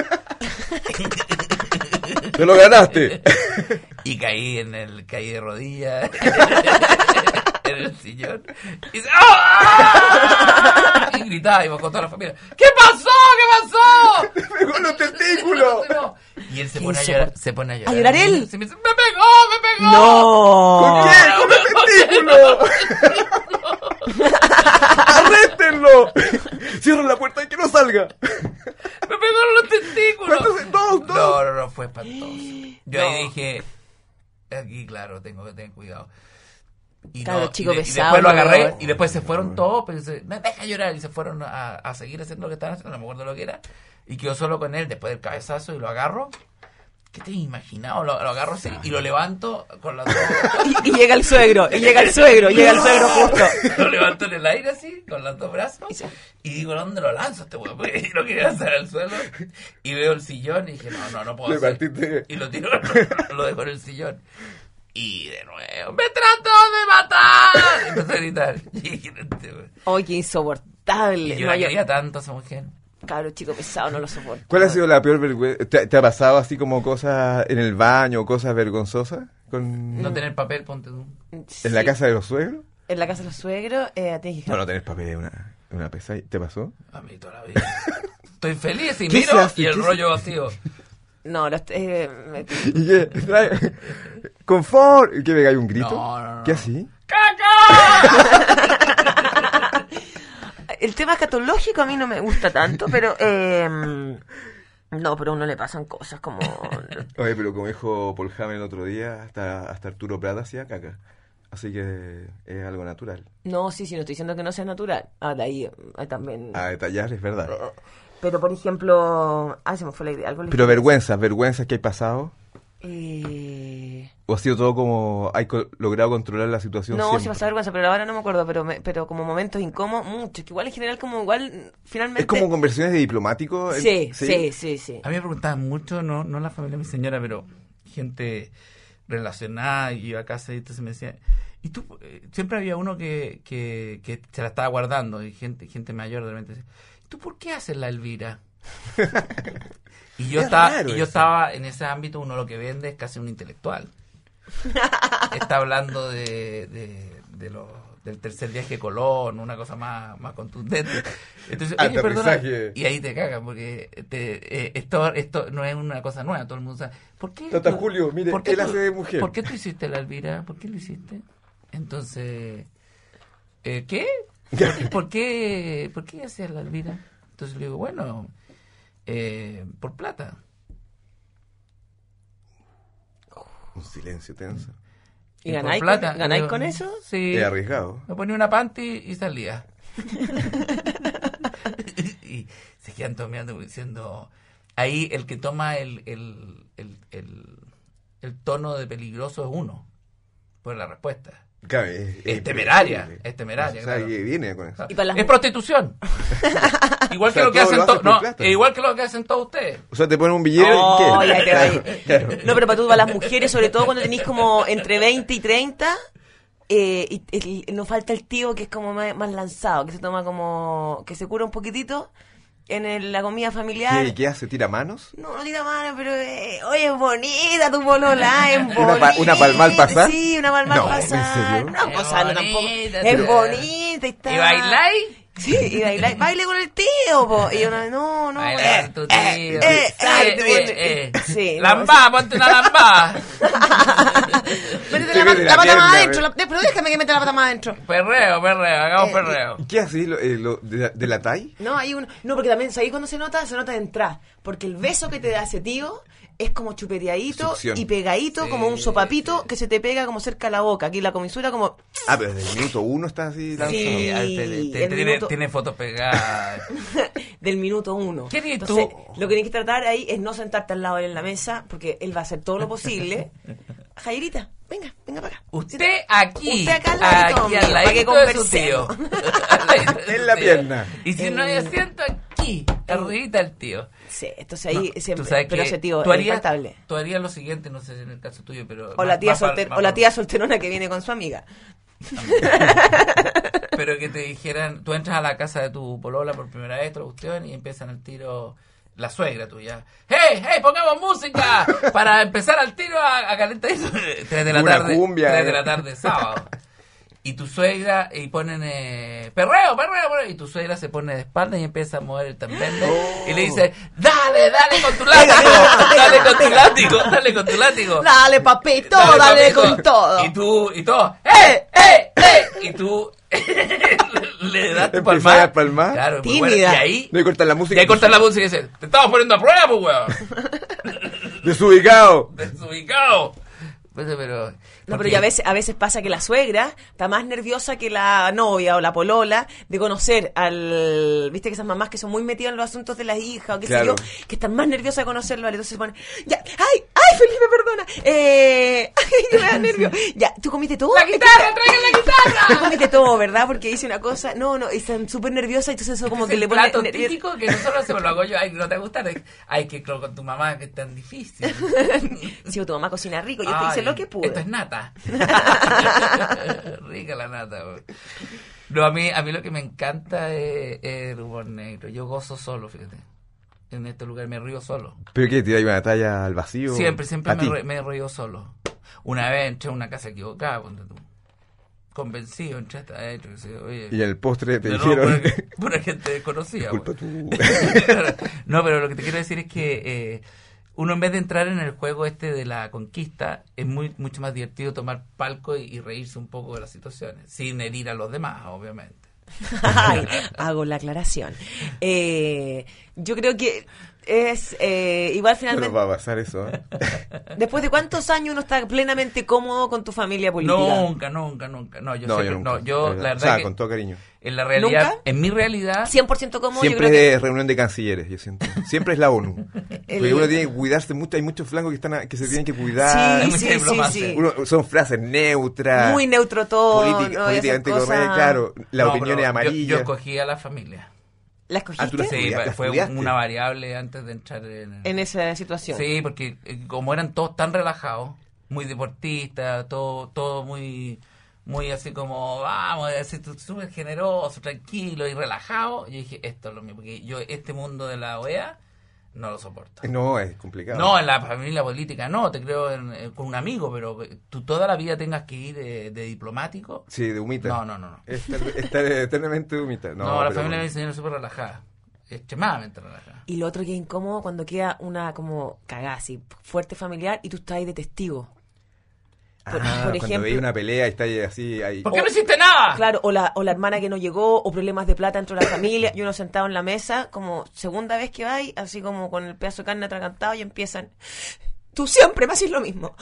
¡Te lo ganaste! Y caí de rodillas en el sillón. Y dice, ¡ah! Y gritaba y bajó toda la familia. ¿Qué pasó? ¿Qué pasó? ¡Te pegó en los testículos! Y él se Qué pone a llorar. Se pone a llorar. ¿A llorar él? Se me dice, ¡me pegó! ¡No! ¿Con qué? ¡Con el testículo! ¡Arréstenlo! ¡Cierren la puerta y que no salga! ¡Me pegó en los testículos! ¿Cuántos? ¡Dos! No, fue espantoso. Yo ahí dije, aquí claro, tengo que tener cuidado. Y, Claro, chico y pesado, después lo agarré weón. y después se fueron todos, pero dice, no, deja llorar, y se fueron a seguir haciendo lo que estaban haciendo, no me acuerdo lo que era, y quedó solo con él después del cabezazo y lo agarro ¿qué te has imaginado? Lo agarro así y lo levanto con las dos. Y llega el suegro justo. Lo levanto en el aire así, con los dos brazos. Y digo, ¿dónde lo lanzo este weón? Porque lo quería lanzar al suelo. Y veo el sillón y dije, no puedo hacer. Y lo tiro, lo dejo en el sillón. Y de nuevo, ¡me trató de matar! Y empecé a gritar. ¡Ay, qué insoportable! Y yo la quería tanto a esa mujer. Cabro chico pesado, no lo soporto. ¿Cuál ha sido la peor vergüenza? ¿Te ha pasado así como cosas en el baño, cosas vergonzosas? No tener papel, ponte tú. Sí. ¿En la casa de los suegros? En la casa de los suegros, tienes que... No tener papel es una pesadilla. ¿Te pasó? A mí toda la vida. Estoy feliz y ¿Qué miro se hace? y el ¿Qué se- rollo vacío. No, ¿Y qué? ¿Confort? ¿Y qué, me cae un grito? No. ¿Qué así? ¡Caca! el tema escatológico a mí no me gusta tanto, pero... no, pero a uno le pasan cosas como... Oye, pero como dijo Paul Hammond el otro día, hasta Arturo Prat hacía caca. Así que es algo natural. No, sí, no estoy diciendo que no sea natural. Ah, de ahí también... A detallar, es verdad. Pero, por ejemplo... se me fue la idea. Algo Pero vergüenzas que hay pasado. Eh... ¿O ha sido todo como logrado controlar la situación No, siempre? sí pasa vergüenza, pero ahora no me acuerdo, pero como momentos incómodos, mucho. Que igual en general finalmente... ¿Es como conversiones de diplomático? Sí. A mí me preguntaban mucho, no la familia de mi señora, pero gente relacionada, y iba a casa y entonces me decía, y tú, siempre había uno que se la estaba guardando, y gente mayor de repente decía, ¿tú por qué haces la Elvira? Y yo estaba en ese ámbito, uno lo que vende es casi un intelectual. Está hablando del tercer viaje de Colón, una cosa más contundente. Entonces, oye, perdona, y ahí te cagan, porque esto no es una cosa nueva, todo el mundo sabe. ¿Por qué? Tata Julio, mire, él hace de mujer. ¿Por qué tú hiciste la Elvira? ¿Por qué lo hiciste? Entonces, ¿qué? ¿Por qué hacías la Elvira? Entonces le digo, bueno, por plata. Un silencio tenso. ¿Y por ganáis plata. ganáis con eso? Sí. Es arriesgado. Me ponía una panty y salía. Y se quedan tomando diciendo... Ahí el que toma el tono de peligroso es uno. Por la respuesta. Claro, Es temeraria. increíble. Es temeraria, O sea, claro. que viene con eso. Y para las Es prostitución. Igual O sea, que lo que todo hacen lo hacen por plata. igual que lo que hacen todos ustedes. O sea, te ponen un billete Oh, y ya ¿qué? te va ahí. Claro. No, pero para las mujeres, sobre todo cuando tenéis como entre 20 y 30, nos falta el tío que es como más lanzado, que se toma como... que se cura un poquitito en la comida familiar. ¿Qué hace? ¿Tira manos? No tira mano, pero oye, es bonita tu polola, es bonita. ¿Una palmal pasar? Sí, una palmal No, ¿en pasar. serio? Una Es cosa, no tampoco. bonita, Es tú. bonita y está. ¿Y bailáis? Sí, y baile con el tío, po. Y uno, no. Bailar tu tío. Sí, no, Lambá, ponte una lambá. Métete Te mete la la pata más pierna, adentro, pero déjame que meta la pata más adentro. Perreo, hagamos perreo. ¿Qué hace? ¿De la talla? No, hay uno. No, porque también, ¿sabes cuando se nota de entrar? Porque el beso que te da ese tío es como chupeteadito Succión. y pegadito, Sí, como un sopapito sí. que se te pega como cerca a la boca. Aquí la comisura como... Ah, pero desde el minuto 1 está así lanzado. Sí. el Tiene fotos pegadas. del minuto 1. ¿Qué dices Entonces, tú? lo que tienes que tratar ahí es no sentarte al lado de él en la mesa, porque él va a hacer todo lo posible. Jairita, venga para acá. Usted aquí. Usted acá al ladito mío, al para que ladito de su tío. conversemos. En la pierna. Y si no hay asiento aquí, arribita el tío. Sí, entonces ahí No, siempre, tú sabes pero que ese tío tú es harías, infaltable. tú harías lo siguiente, no sé si en el caso tuyo, pero... O la tía más tía solterona que viene con su amiga. Pero que te dijeran, tú entras a la casa de tu polola por primera vez, otra cuestión, y empiezan al tiro... La suegra tuya. ¡Hey, pongamos música! Para empezar al tiro a calentar eso. 3 de la Una tarde. cumbia, 3 de la tarde, sábado. Y tu suegra, y ponen perreo. Y tu suegra se pone de espalda y empieza a mover el tambende. Y le dice, dale con tu látigo. Dale con tu látigo. Dale, papito, dale con todo. Y todo, y tú le das tu Empezar palmada. a palmar. Claro, pues, Tímida. bueno, y ahí No hay que cortar la música. y ahí cortan la música y dice, te estamos poniendo a prueba, pues, weón. Desubicado. Desubicado. Pues, pero... No, porque- pero ya a veces pasa que la suegra está más nerviosa que la novia o la polola de conocer al... Viste que esas mamás que son muy metidas en los asuntos de las hijas o qué Claro. sé yo, que están más nerviosas de conocerlo, ¿vale? Entonces se ponen, ya, Felipe, perdona. Me da nervio. Ya, ¿tú comiste todo? ¡La guitarra! ¡Traigan la guitarra! Tú comiste todo, ¿verdad? Porque hice una cosa. No, están súper nerviosa, entonces eso como que le pone plato típico que nosotros hacemos, lo hago yo. Ay, no te gusta. Ay, que con tu mamá que es tan difícil. Si tu mamá cocina rico, yo te hice lo que pude. Esto es nata. Rica la nata. No, a mí lo que me encanta es el humor negro. Yo gozo solo, fíjate. En este lugar me río solo. ¿Pero qué? ¿Te da una talla al vacío? Siempre me río solo. Una vez entré a una casa equivocada, convencido, entré hasta adentro. Oye, y en el postre te dijeron... Pura gente desconocida. Disculpa tú. No, pero lo que te quiero decir es que uno en vez de entrar en el juego de la conquista, es mucho más divertido tomar palco y reírse un poco de las situaciones, sin herir a los demás, obviamente. Ay, hago la aclaración. Yo creo que es igual finalmente. No va a pasar eso. ¿Después de cuántos años uno está plenamente cómodo con tu familia política? Nunca. No, yo siempre, nunca. Yo la verdad que con todo cariño. En la realidad, ¿Nunca? en mi realidad, 100% cómodo. Siempre yo creo es reunión de cancilleres, yo siento. Siempre es la ONU. Porque uno tiene que cuidarse mucho, hay muchos flancos que se tienen que cuidar. Sí. Son frases neutras. Muy neutro todo. Políticamente correcto, claro. La opinión es amarilla. Yo escogí a la familia. ¿La escogiste? Sí, fue estudiaste. una variable antes de entrar en esa situación. Sí, porque como eran todos tan relajados, muy deportistas, todo muy así como, vamos, así súper generoso, tranquilo y relajado, yo dije, esto es lo mío, porque yo este mundo de la OEA no lo soporto. No, es complicado. No, en la familia política no, te creo con un amigo, pero tú toda la vida tengas que ir de diplomático. Sí, de humita. No. Estar eternamente humita. No, la familia de mi señor es súper relajada, extremadamente relajada. Y lo otro que es incómodo cuando queda una como cagada así, fuerte familiar y tú estás ahí de testigo. Por cuando ejemplo, veis una pelea y está así ahí. ¿Por qué no hiciste nada? Claro, o la hermana que no llegó, o problemas de plata dentro de la familia, y uno sentado en la mesa, como segunda vez que vais, así como con el pedazo de carne atragantado, y empiezan, tú siempre me haces lo mismo,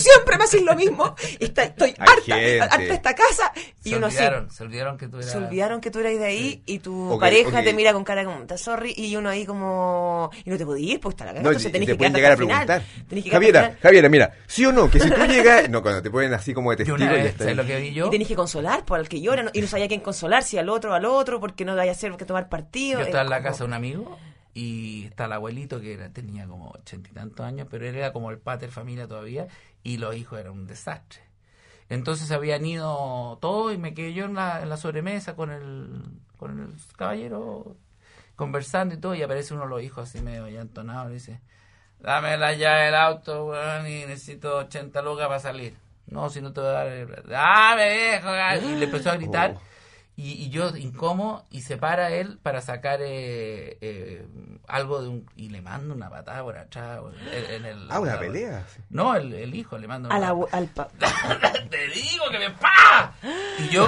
y estoy harta de esta casa, y uno así, se olvidaron que tú eras... Se olvidaron que tú eras de ahí, sí. y tu pareja te mira con cara como, sorry, y uno ahí como, y no te podías ir, pues está la cara, entonces tenés que quedarte hasta el final. Javiera, mira, ¿sí o no? Que si tú llegas, no, cuando te ponen así como de testigo, y está ahí. Lo que vi yo, y tenés que consolar por el que llora, y no sabía quién consolar, si al otro, porque no vaya a ser que tomar partido. Yo estaba en la casa de un amigo, y está el abuelito que tenía como 80 y tantos años, pero él era como el pater familia todavía, y los hijos eran un desastre. Entonces habían ido todos y me quedé yo en la sobremesa con el caballero conversando y todo, y aparece uno de los hijos así medio ya entonado y dice, dame la llave del auto, weón, y necesito 80 lucas para salir. No, si no te voy a dar... ¡Dame, viejo! Y le empezó a gritar. Y yo incómodo, y se para él para sacar algo y le mando una patada por atrás. ¿Una pelea? No, el hijo le manda al Te digo que me pa. Y yo...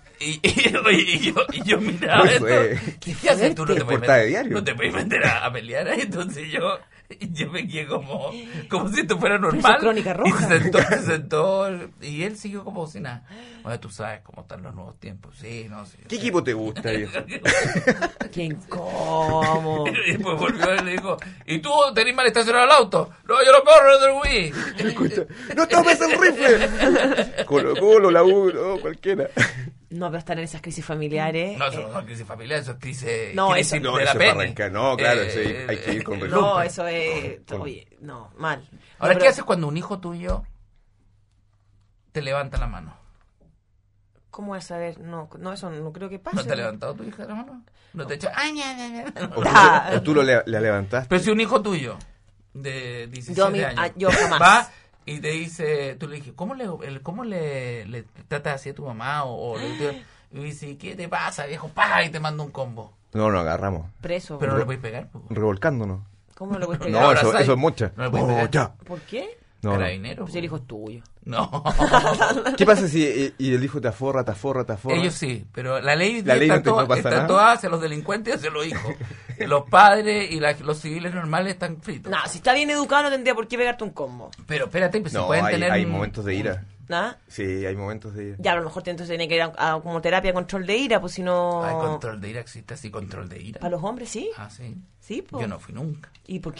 Y yo miraba esto. ¿Qué haces tú? No te puedes meter a pelear. Entonces yo me quedé como si esto fuera normal. Crónica Roja. Y se sentó y él siguió como si nada. Bueno, tú sabes cómo están los nuevos tiempos. Sí, no sé. ¿Qué equipo te gusta, viejo? Qué incómodo. Y después volvió y le dijo, ¿y tú tenés mal estacionado el auto? No, yo lo corro del Wii. Escucha, ¡no tomes el rifle! Colo, la U, no, cualquiera. No, pero estar en esas crisis familiares. No, eso no es crisis familiar, eso es crisis. No, crisis eso de la pene. No, claro, eso hay que ir con reloj. No, eso es. Oye, no, mal. Ahora, no, ¿qué haces cuando un hijo tuyo te levanta la mano? ¿Cómo vas a saber? No, eso no creo que pase. ¿No te ha levantado tu hija la mano? ¿No te echa? ¡Ay, ¿O tú la levantaste? Pero si un hijo tuyo de 17 años yo jamás. Va y te dice, tú le dije, ¿cómo le tratas así a tu mamá? Y dice, ¿qué te pasa, viejo? ¡Pah! Y te mando un combo. No, nos agarramos. Preso. Pero no le puedes pegar. Revolcándonos. ¿Cómo no le puedes pegar? No, eso es mucho. No le puedes pegar. Ya. ¿Por qué? No, Carabinero. Pues el hijo es tuyo. No. ¿Qué pasa si y el hijo te aforra? Ellos sí, pero la ley no está toda hacia los delincuentes y hacia los hijos. Los padres y los civiles normales están fritos. No, si está bien educado no tendría por qué pegarte un combo. Pero espérate, pues no, si pueden tener... hay momentos de ira. ¿Ah? Sí, hay momentos de ira. Ya, a lo mejor entonces tiene que ir a como terapia de control de ira, pues si no... ¿Hay control de ira? ¿Existe así control de ira? ¿Para los hombres sí? Ah, sí. Sí, pues. Yo no fui nunca. ¿Y por qué?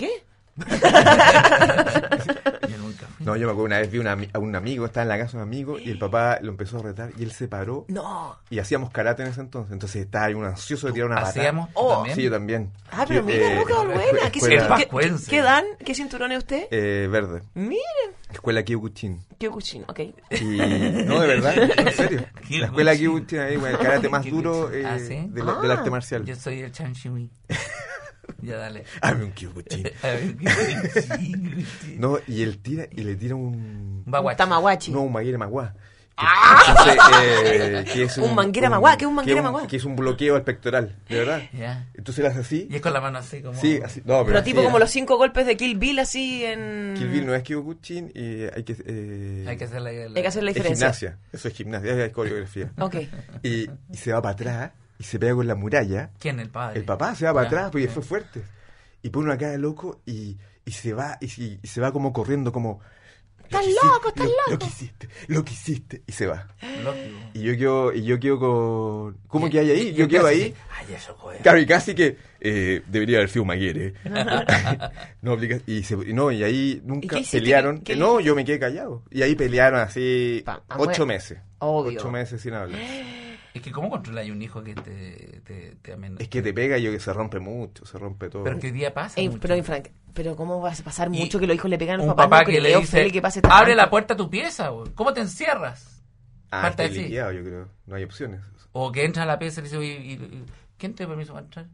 Yo nunca fui. No, yo me acuerdo una vez vi a un amigo, estaba en la casa de un amigo y el papá lo empezó a retar y él se paró No. y hacíamos karate en ese entonces. Entonces estaba ahí un ansioso de tirar una patada. ¿Hacíamos tú Oh, también? Sí, yo también. Ah, pero mira, Lucas Balbuena. ¿Qué, escuela- pascuense. ¿Qué dan? ¿Qué cinturón es usted? Verde. Miren. Escuela Kyokushin. Qué cuchino, ok. Y no, de verdad, en serio. La escuela Kyokushin. Kyokushin ahí, bueno, el karate más duro ¿Ah, sí? del arte marcial. Yo soy el Chanshui. Ya dale. Hazme un Kyokushin. A ver, ¿qué- No, y él tira y le tira un... Baguachi. Tamagotchi. No, un maguire maguá. Entonces, que es Un manguera maguá, ¿qué es un manguera maguá? Que es un bloqueo al pectoral, de verdad. Ya. Entonces él hace así. Y es con la mano así como... Sí, así. No, Pero así tipo como es. los 5 golpes de Kill Bill así en... Kill Bill no es Kyokushin y hay que... Hay que hacer la... Hay que hacer la es diferencia. gimnasia, eso es gimnasia, es coreografía. Ok. Y se va para atrás y se pega con la muralla. ¿Quién? El padre. El papá se va para Ya, atrás porque ya. fue fuerte. Y pone una cara de loco y se va y se va como corriendo como... Estás "Lo que loco, hiciste, estás lo loco". que hiciste. Y se va. Lógico. Y yo quedo con... ¿Cómo que hay ahí? Y- Yo y quedo casi ahí. que, Ay, eso, joder. Claro, y casi que debería haber sido Maguire. No, y ahí nunca qué hiciste? pelearon. ¿Qué No, yo me quedé callado. Y ahí pelearon así Pa- 8 meses. Obvio. 8 meses sin hablar. Es que ¿cómo controlas un hijo que te amenaza? Es que te pega y yo que se rompe mucho, se rompe todo. Pero que hoy día pasa mucho. Pero ¿cómo vas a pasar Y mucho que los hijos le pegan a los un papás? papá No que le creo, dice, Feli, que pase tanto. abre la puerta a tu pieza, güey. ¿Cómo te encierras? Ah, Falta está decir. liquidado, yo creo. No hay opciones. O que entra a la pieza y le dice, ¿quién te dio permiso para entrar?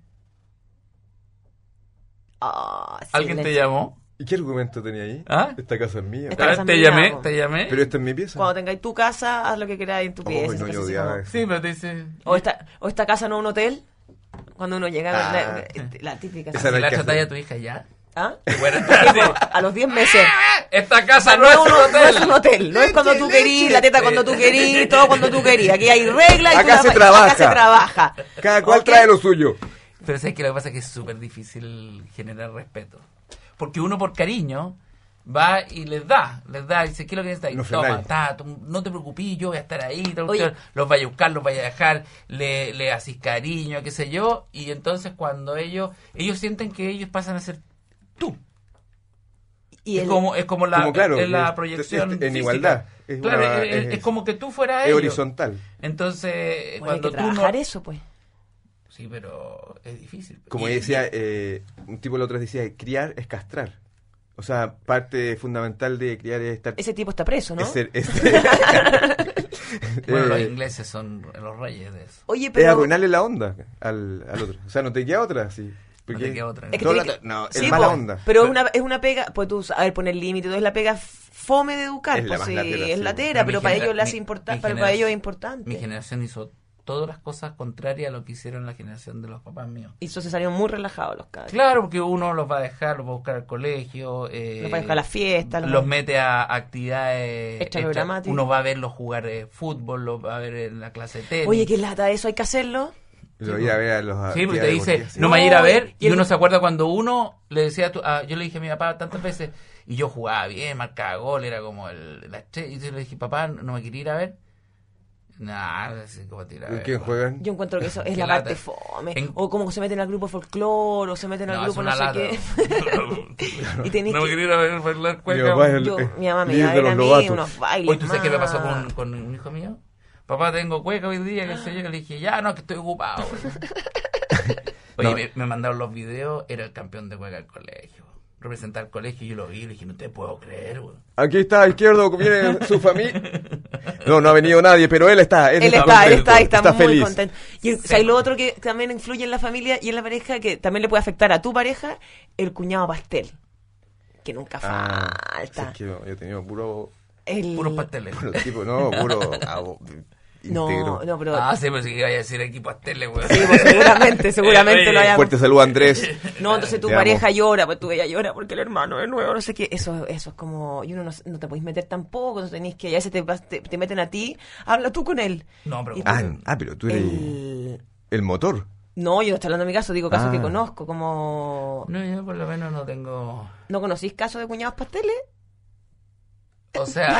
Ah, sí, ¿Alguien te llamó? ¿Y qué argumento tenía ahí? ¿Ah? Esta casa es mía. Esta casa es Te mía, llamé, po. te llamé. Pero esta es mi pieza. Cuando tengáis tu casa, haz lo que queráis en tu pieza. no, cosas yo así odiaba como- eso. Sí, pero te dice... o esta casa no es un hotel. Cuando uno llega, Ah. la típica. Esa Si no hay la que tratáis hacer. a tu hija ya. ¿Ah? Bueno, A los 10 meses. esta casa no No, es un no es hotel. un hotel. No es cuando tú querís, la teta cuando tú querís, todo cuando tú querís. Aquí hay reglas y Acá tú se la- trabaja. Acá se trabaja. Cada cual ¿Ok? trae lo suyo. Pero sabes que lo que pasa es que es súper difícil generar respeto. Porque uno por cariño va y les da, y dice, ¿qué es lo que necesitáis? No Toma, frenáis. no te preocupes, yo voy a estar ahí, tal Oye. cuestión. Los vaya a buscar, los vaya a dejar, le hacís cariño, qué sé yo, y entonces cuando ellos sienten que ellos pasan a ser tú. Y Es el- como la, Como, claro, es la es- proyección en física. igualdad. Es Claro, una- es como que tú fueras Es ellos. horizontal. Entonces, Bueno, hay cuando que tú no... trabajar eso, pues. Sí, pero es difícil. Como Y- decía, un tipo el otro decía, criar es castrar. O sea, parte fundamental de criar es estar... Ese tipo está preso, ¿no? es ser- es- Bueno, los eh, ingleses son los reyes de eso. Oye, es pero... arruinarle la onda al otro. O sea, no te queda otra, sí. No te queda otra. Es que Todo tiene la- que- no, sí, es mala po, onda. Pero es una pega, pues tú, a ver, poner límite, todo es la pega fome de educar, Es la pues más sí, latera, es sí. latera, pero Mi para genera- ellos le hace mi importante, generación- para ellos es importante. Mi generación hizo todas las cosas contrarias a lo que hicieron la generación de los papás míos. Y eso se salieron muy relajados los cabros. Claro, porque uno los va a dejar, los va a buscar al colegio. Los va a dejar a las fiestas. Los mete a actividades Extraprogramáticas. Uno va a verlos jugar fútbol, los va a ver en la clase de tenis. Oye, qué lata eso, hay que hacerlo. Lo ir a ver a los Sí, porque te actividades dice, deportivas, no No, me va a ir a ver, y y el- uno se acuerda cuando uno le decía, yo le dije a mi papá tantas veces, y yo jugaba bien, marcaba gol, era como la estrella, y yo le dije, papá, ¿no me quería ir a ver? Nah, así como tirar. ¿Con quién juegan? Yo encuentro que eso es Qué la lata. parte fome. En- O como se meten al grupo folclore, o se meten al No, es grupo no una sé lata. qué. Y tenés No me que... quería ir a ver bailar Mi cueca. papá es el- Yo, mi mamá me líder iba a de ver a los mí lobatos. unos bailes Hoy, ¿tú sabes qué me pasó más. con un hijo mío? Papá, tengo cueca hoy día, qué sé yo, que le dije, ya, no, que estoy ocupado. Oye, No. me mandaron los videos, era el campeón de cueca del colegio. Representar el colegio, yo lo vi y le dije, no te puedo creer, güey. Aquí está a izquierdo, viene su familia. No ha venido nadie, pero él está. Él está ahí, está muy feliz. contento. Y o sea, y lo otro que también influye en la familia y en la pareja, que también le puede afectar a tu pareja, el cuñado pastel. Que nunca Ah, pues falta. sí, es que yo he tenido puro Puros pasteles. tipo, no, puro íntegro. No, pero... Ah, sí, pues sí que iba a decir aquí pasteles, güey. Sí, pues, seguramente lo haya... Fuerte saludo, Andrés. No, entonces tu Te pareja amo. llora, pues tú ella llora porque el hermano es nuevo, no sé qué. Eso es como... Y uno no te podéis meter tampoco, no tenés que... Ya se te meten a ti, habla tú con él. No, pero... Y Pero tú eres el motor. No, yo no estoy hablando de mi caso, digo casos Ah. que conozco, como... No, yo por lo menos no tengo... ¿No conocís casos de cuñados pasteles? O sea...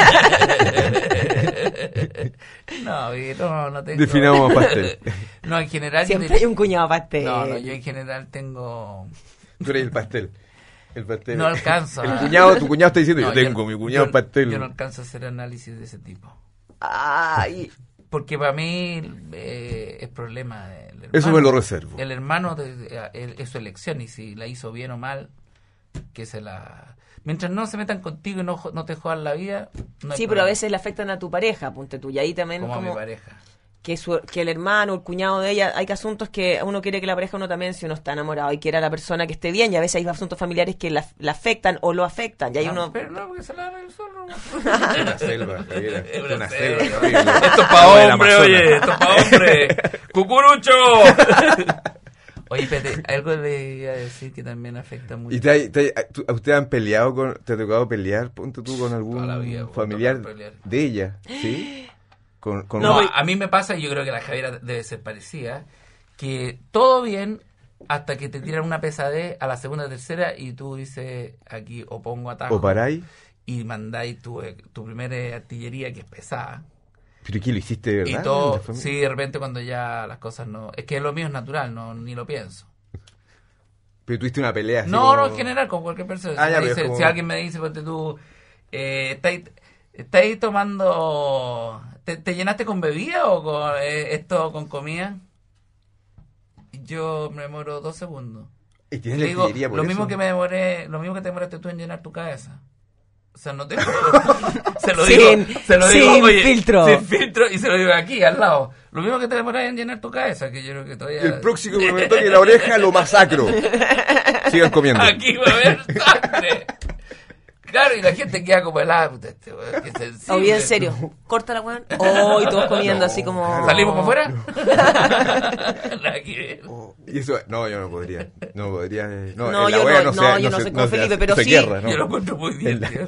no tengo... Definamos pastel. No, en general... Siempre hay un cuñado pastel. No, yo en general tengo... Tú eres el pastel. El pastel. No alcanzo. Tu cuñado está diciendo, yo tengo mi cuñado pastel. Yo no alcanzo a hacer análisis de ese tipo. Ay. Porque para mí es problema del hermano. Eso me lo reservo. El hermano es su elección y si la hizo bien o mal, que se la... Mientras no se metan contigo y no te jodan la vida, no hay Sí, pero problema. a veces le afectan a tu pareja, ponte tú. Y ahí también Como a mi como pareja. que el hermano, el cuñado de ella, hay que asuntos que uno quiere que la pareja uno también, si uno está enamorado y quiere a la persona que esté bien, y a veces hay asuntos familiares que la afectan o lo afectan. Y ahí uno... Pero no, porque se la arregla solo. Es una selva, Javiera. Es Es una una selva selva. horrible. Esto es Como pa' el hombre, Amazonas. oye, esto es pa' hombre. ¡Cucurucho! Oye, espérate, algo le iba a decir que también afecta mucho. ¿Y ustedes han peleado te ha tocado pelear, ponte tú, con algún Toda la vida, familiar toca pelear. de ella? ¿Sí? Con No, pues- a mí me pasa, y yo creo que la Javiera debe ser parecida, que todo bien hasta que te tiran una pesadez a la segunda o tercera y tú dices aquí o pongo atajo ¿O paráis? y mandáis tu primera artillería que es pesada. ¿Pero qué lo hiciste de verdad? Y todo, ¿En la familia? sí, de repente cuando ya las cosas no... Es que lo mío es natural, ni lo pienso. Pero tuviste una pelea así No, como- no, en general, con cualquier persona. Ah, Si, ya, me pero dice- es como- si alguien me dice, ponte tú, ¿estáis tomando... ¿Te llenaste con bebida o con esto con comida? Yo me demoro 2 segundos. Y tienes Le la digo, artillería por lo eso. mismo que te demoraste tú en llenar tu cabeza. O sea, no te... se lo Sin- digo, sin oye, filtro. sin filtro, y se lo digo aquí, al lado. Lo mismo que te demoras en llenar tu cabeza, que yo creo que todavía... El próximo que me toque la oreja lo masacro. Sigan comiendo. Aquí va a haber sangre. Claro, y la gente queda como helada. Puta, este weón, qué sensible. O bien serio, corta la weón. Oh, y todos comiendo así como... ¿Salimos para afuera? Nada que ver. Y eso, no, yo no podría. No podría. No, No, en la yo wea no, se- yo no se- soy como se Felipe, hace- pero se sí- guerra, ¿no? Yo lo encuentro muy bien. tío.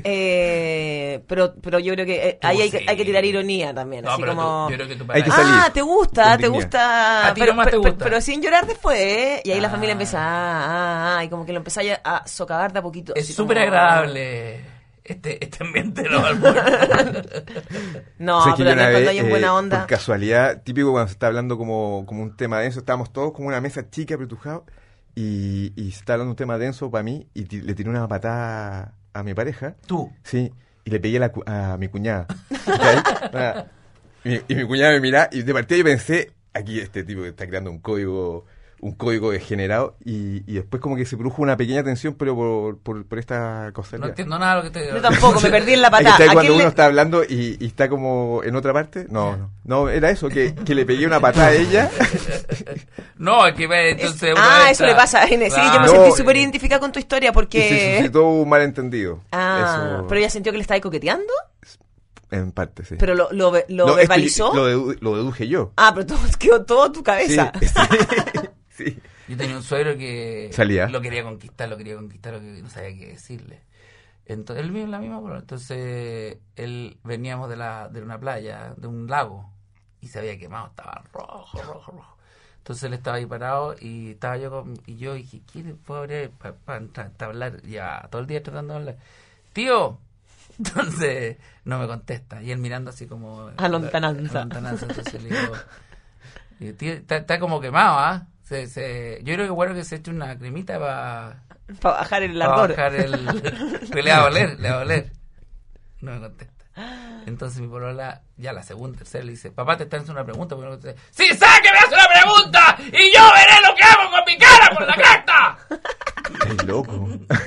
pero yo creo que ahí hay, Sí. hay que tirar ironía también. No, así pero como... yo creo que tu Hay que pareja- salir. Ah, te gusta, con te dignidad. gusta. A ti nomás te gusta. Pero sin llorar después, ¿eh? Y ahí la Ah. familia empieza, y como que lo empezáis a socavar de a poquito. Es así súper como- agradable este ambiente de los almuerzos. No, ¿Sabes que pero yo una cuando vez, hay en buena onda. por casualidad, típico cuando se está hablando como un tema denso, estábamos todos como una mesa chica, apretujados, y se está hablando un tema denso para mí, y le tiré una patada a mi pareja, Tú. sí, y le pegué a mi cuñada. ¿Cachai? Y mi cuñada me mira, y de partida yo pensé, aquí este tipo que está creando un código degenerado, y después como que se produjo una pequeña tensión, pero por esta cosa. No entiendo nada de lo que te Yo tampoco, me perdí en la Es que patada. está ¿A cuando quién uno le- está hablando y está como en otra parte. No, era eso, que le pegué una patada a ella. No, es que entonces... eso le pasa a Inés. Sí, yo me No, sentí súper identificada con tu historia Y se porque... suscitó un malentendido. Eso, Pero ella sintió que le estaba coqueteando, en parte, sí. pero lo No, es que verbalizó. lo deduje yo. Pero todo quedó todo en tu Sí, cabeza. sí. Yo tenía un suegro que Salía. lo quería conquistar, lo que no sabía qué decirle. Entonces, él vive en la misma pueblo. Entonces, veníamos de una playa, de un lago, y se había quemado, estaba rojo. Entonces él estaba ahí parado y estaba yo dije, ¿quién puedo abrir para hablar? Ya, todo el día tratando de hablar. ¡Tío! Entonces, no me contesta. Y él mirando así como... A lontananza. Entonces le digo, tío, está como quemado, ¿ah? Yo creo que bueno que se eche una cremita para Bajar el ardor. bajar que le va a oler. No me contesta. Entonces mi polola, ya la segunda, tercera, le dice, papá, te está haciendo una pregunta. ¿Por qué no contestas? ¡Sí, sabe que me hace una pregunta! ¡Y yo veré lo que hago con mi cara por la carta! ¡Qué loco!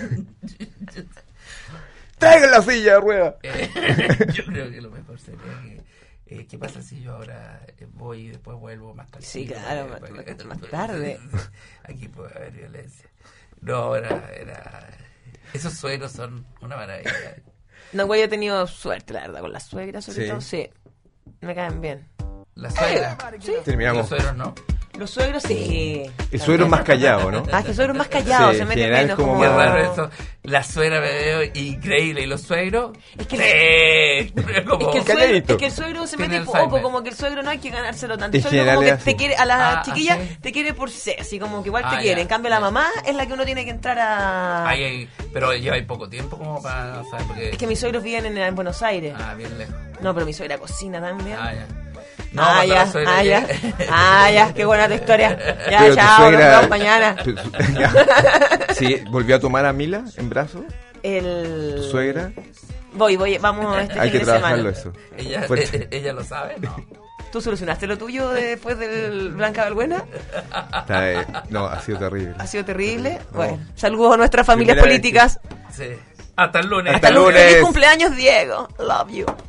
¡Traigan la silla de rueda! Yo creo que lo mejor sería que... ¿qué pasa si yo ahora voy y después vuelvo más tarde? Sí, claro, más tarde. Aquí puede haber violencia. No, era... Esos suegros son una maravilla. No, güey, yo he tenido suerte, la verdad, con las suegras, sobre Sí. todo. Sí, me caen bien. La suegra. Sí. Los Terminamos. suegros no. Los suegros, sí. El suegro es más callado, ¿no? Es que el suegro es más callado, Sí, se en mete general menos. como Como... Qué más- raro eso. La suegra me veo increíble. ¿Y los suegros? Es que sí. Como... Calladito. Es que el suegro se Tiene mete poco, Alzheimer. como que el suegro no hay que ganárselo tanto. En El suegro como general que es te así. quiere, a la chiquilla ¿sí? te quiere por ser, así como que igual te Ah, quiere. ya, En cambio la ya. mamá es la que uno tiene que entrar a... Pero lleva poco tiempo como para saber porque... Es que mis suegros viven en Buenos Aires. Bien lejos. No, pero mi suegra cocina también. Ya. No, cuando la suegra ya, qué buena tu historia. Ya, Pero tu chao, nos suegra- vemos mañana. Sí, volvió a tomar a Mila en brazos, tu suegra. Voy, vamos este Hay fin que de semana. trabajarlo eso. Fuerte. ella lo sabe, ¿no? ¿Tú solucionaste lo tuyo después del Blanca Balbuena? No, ha sido terrible. ¿Ha sido terrible? No. Bueno, saludos a nuestras familias Primera vez políticas. Sí. Hasta el lunes. Hasta el lunes. ¡Feliz cumpleaños, Diego! Love you.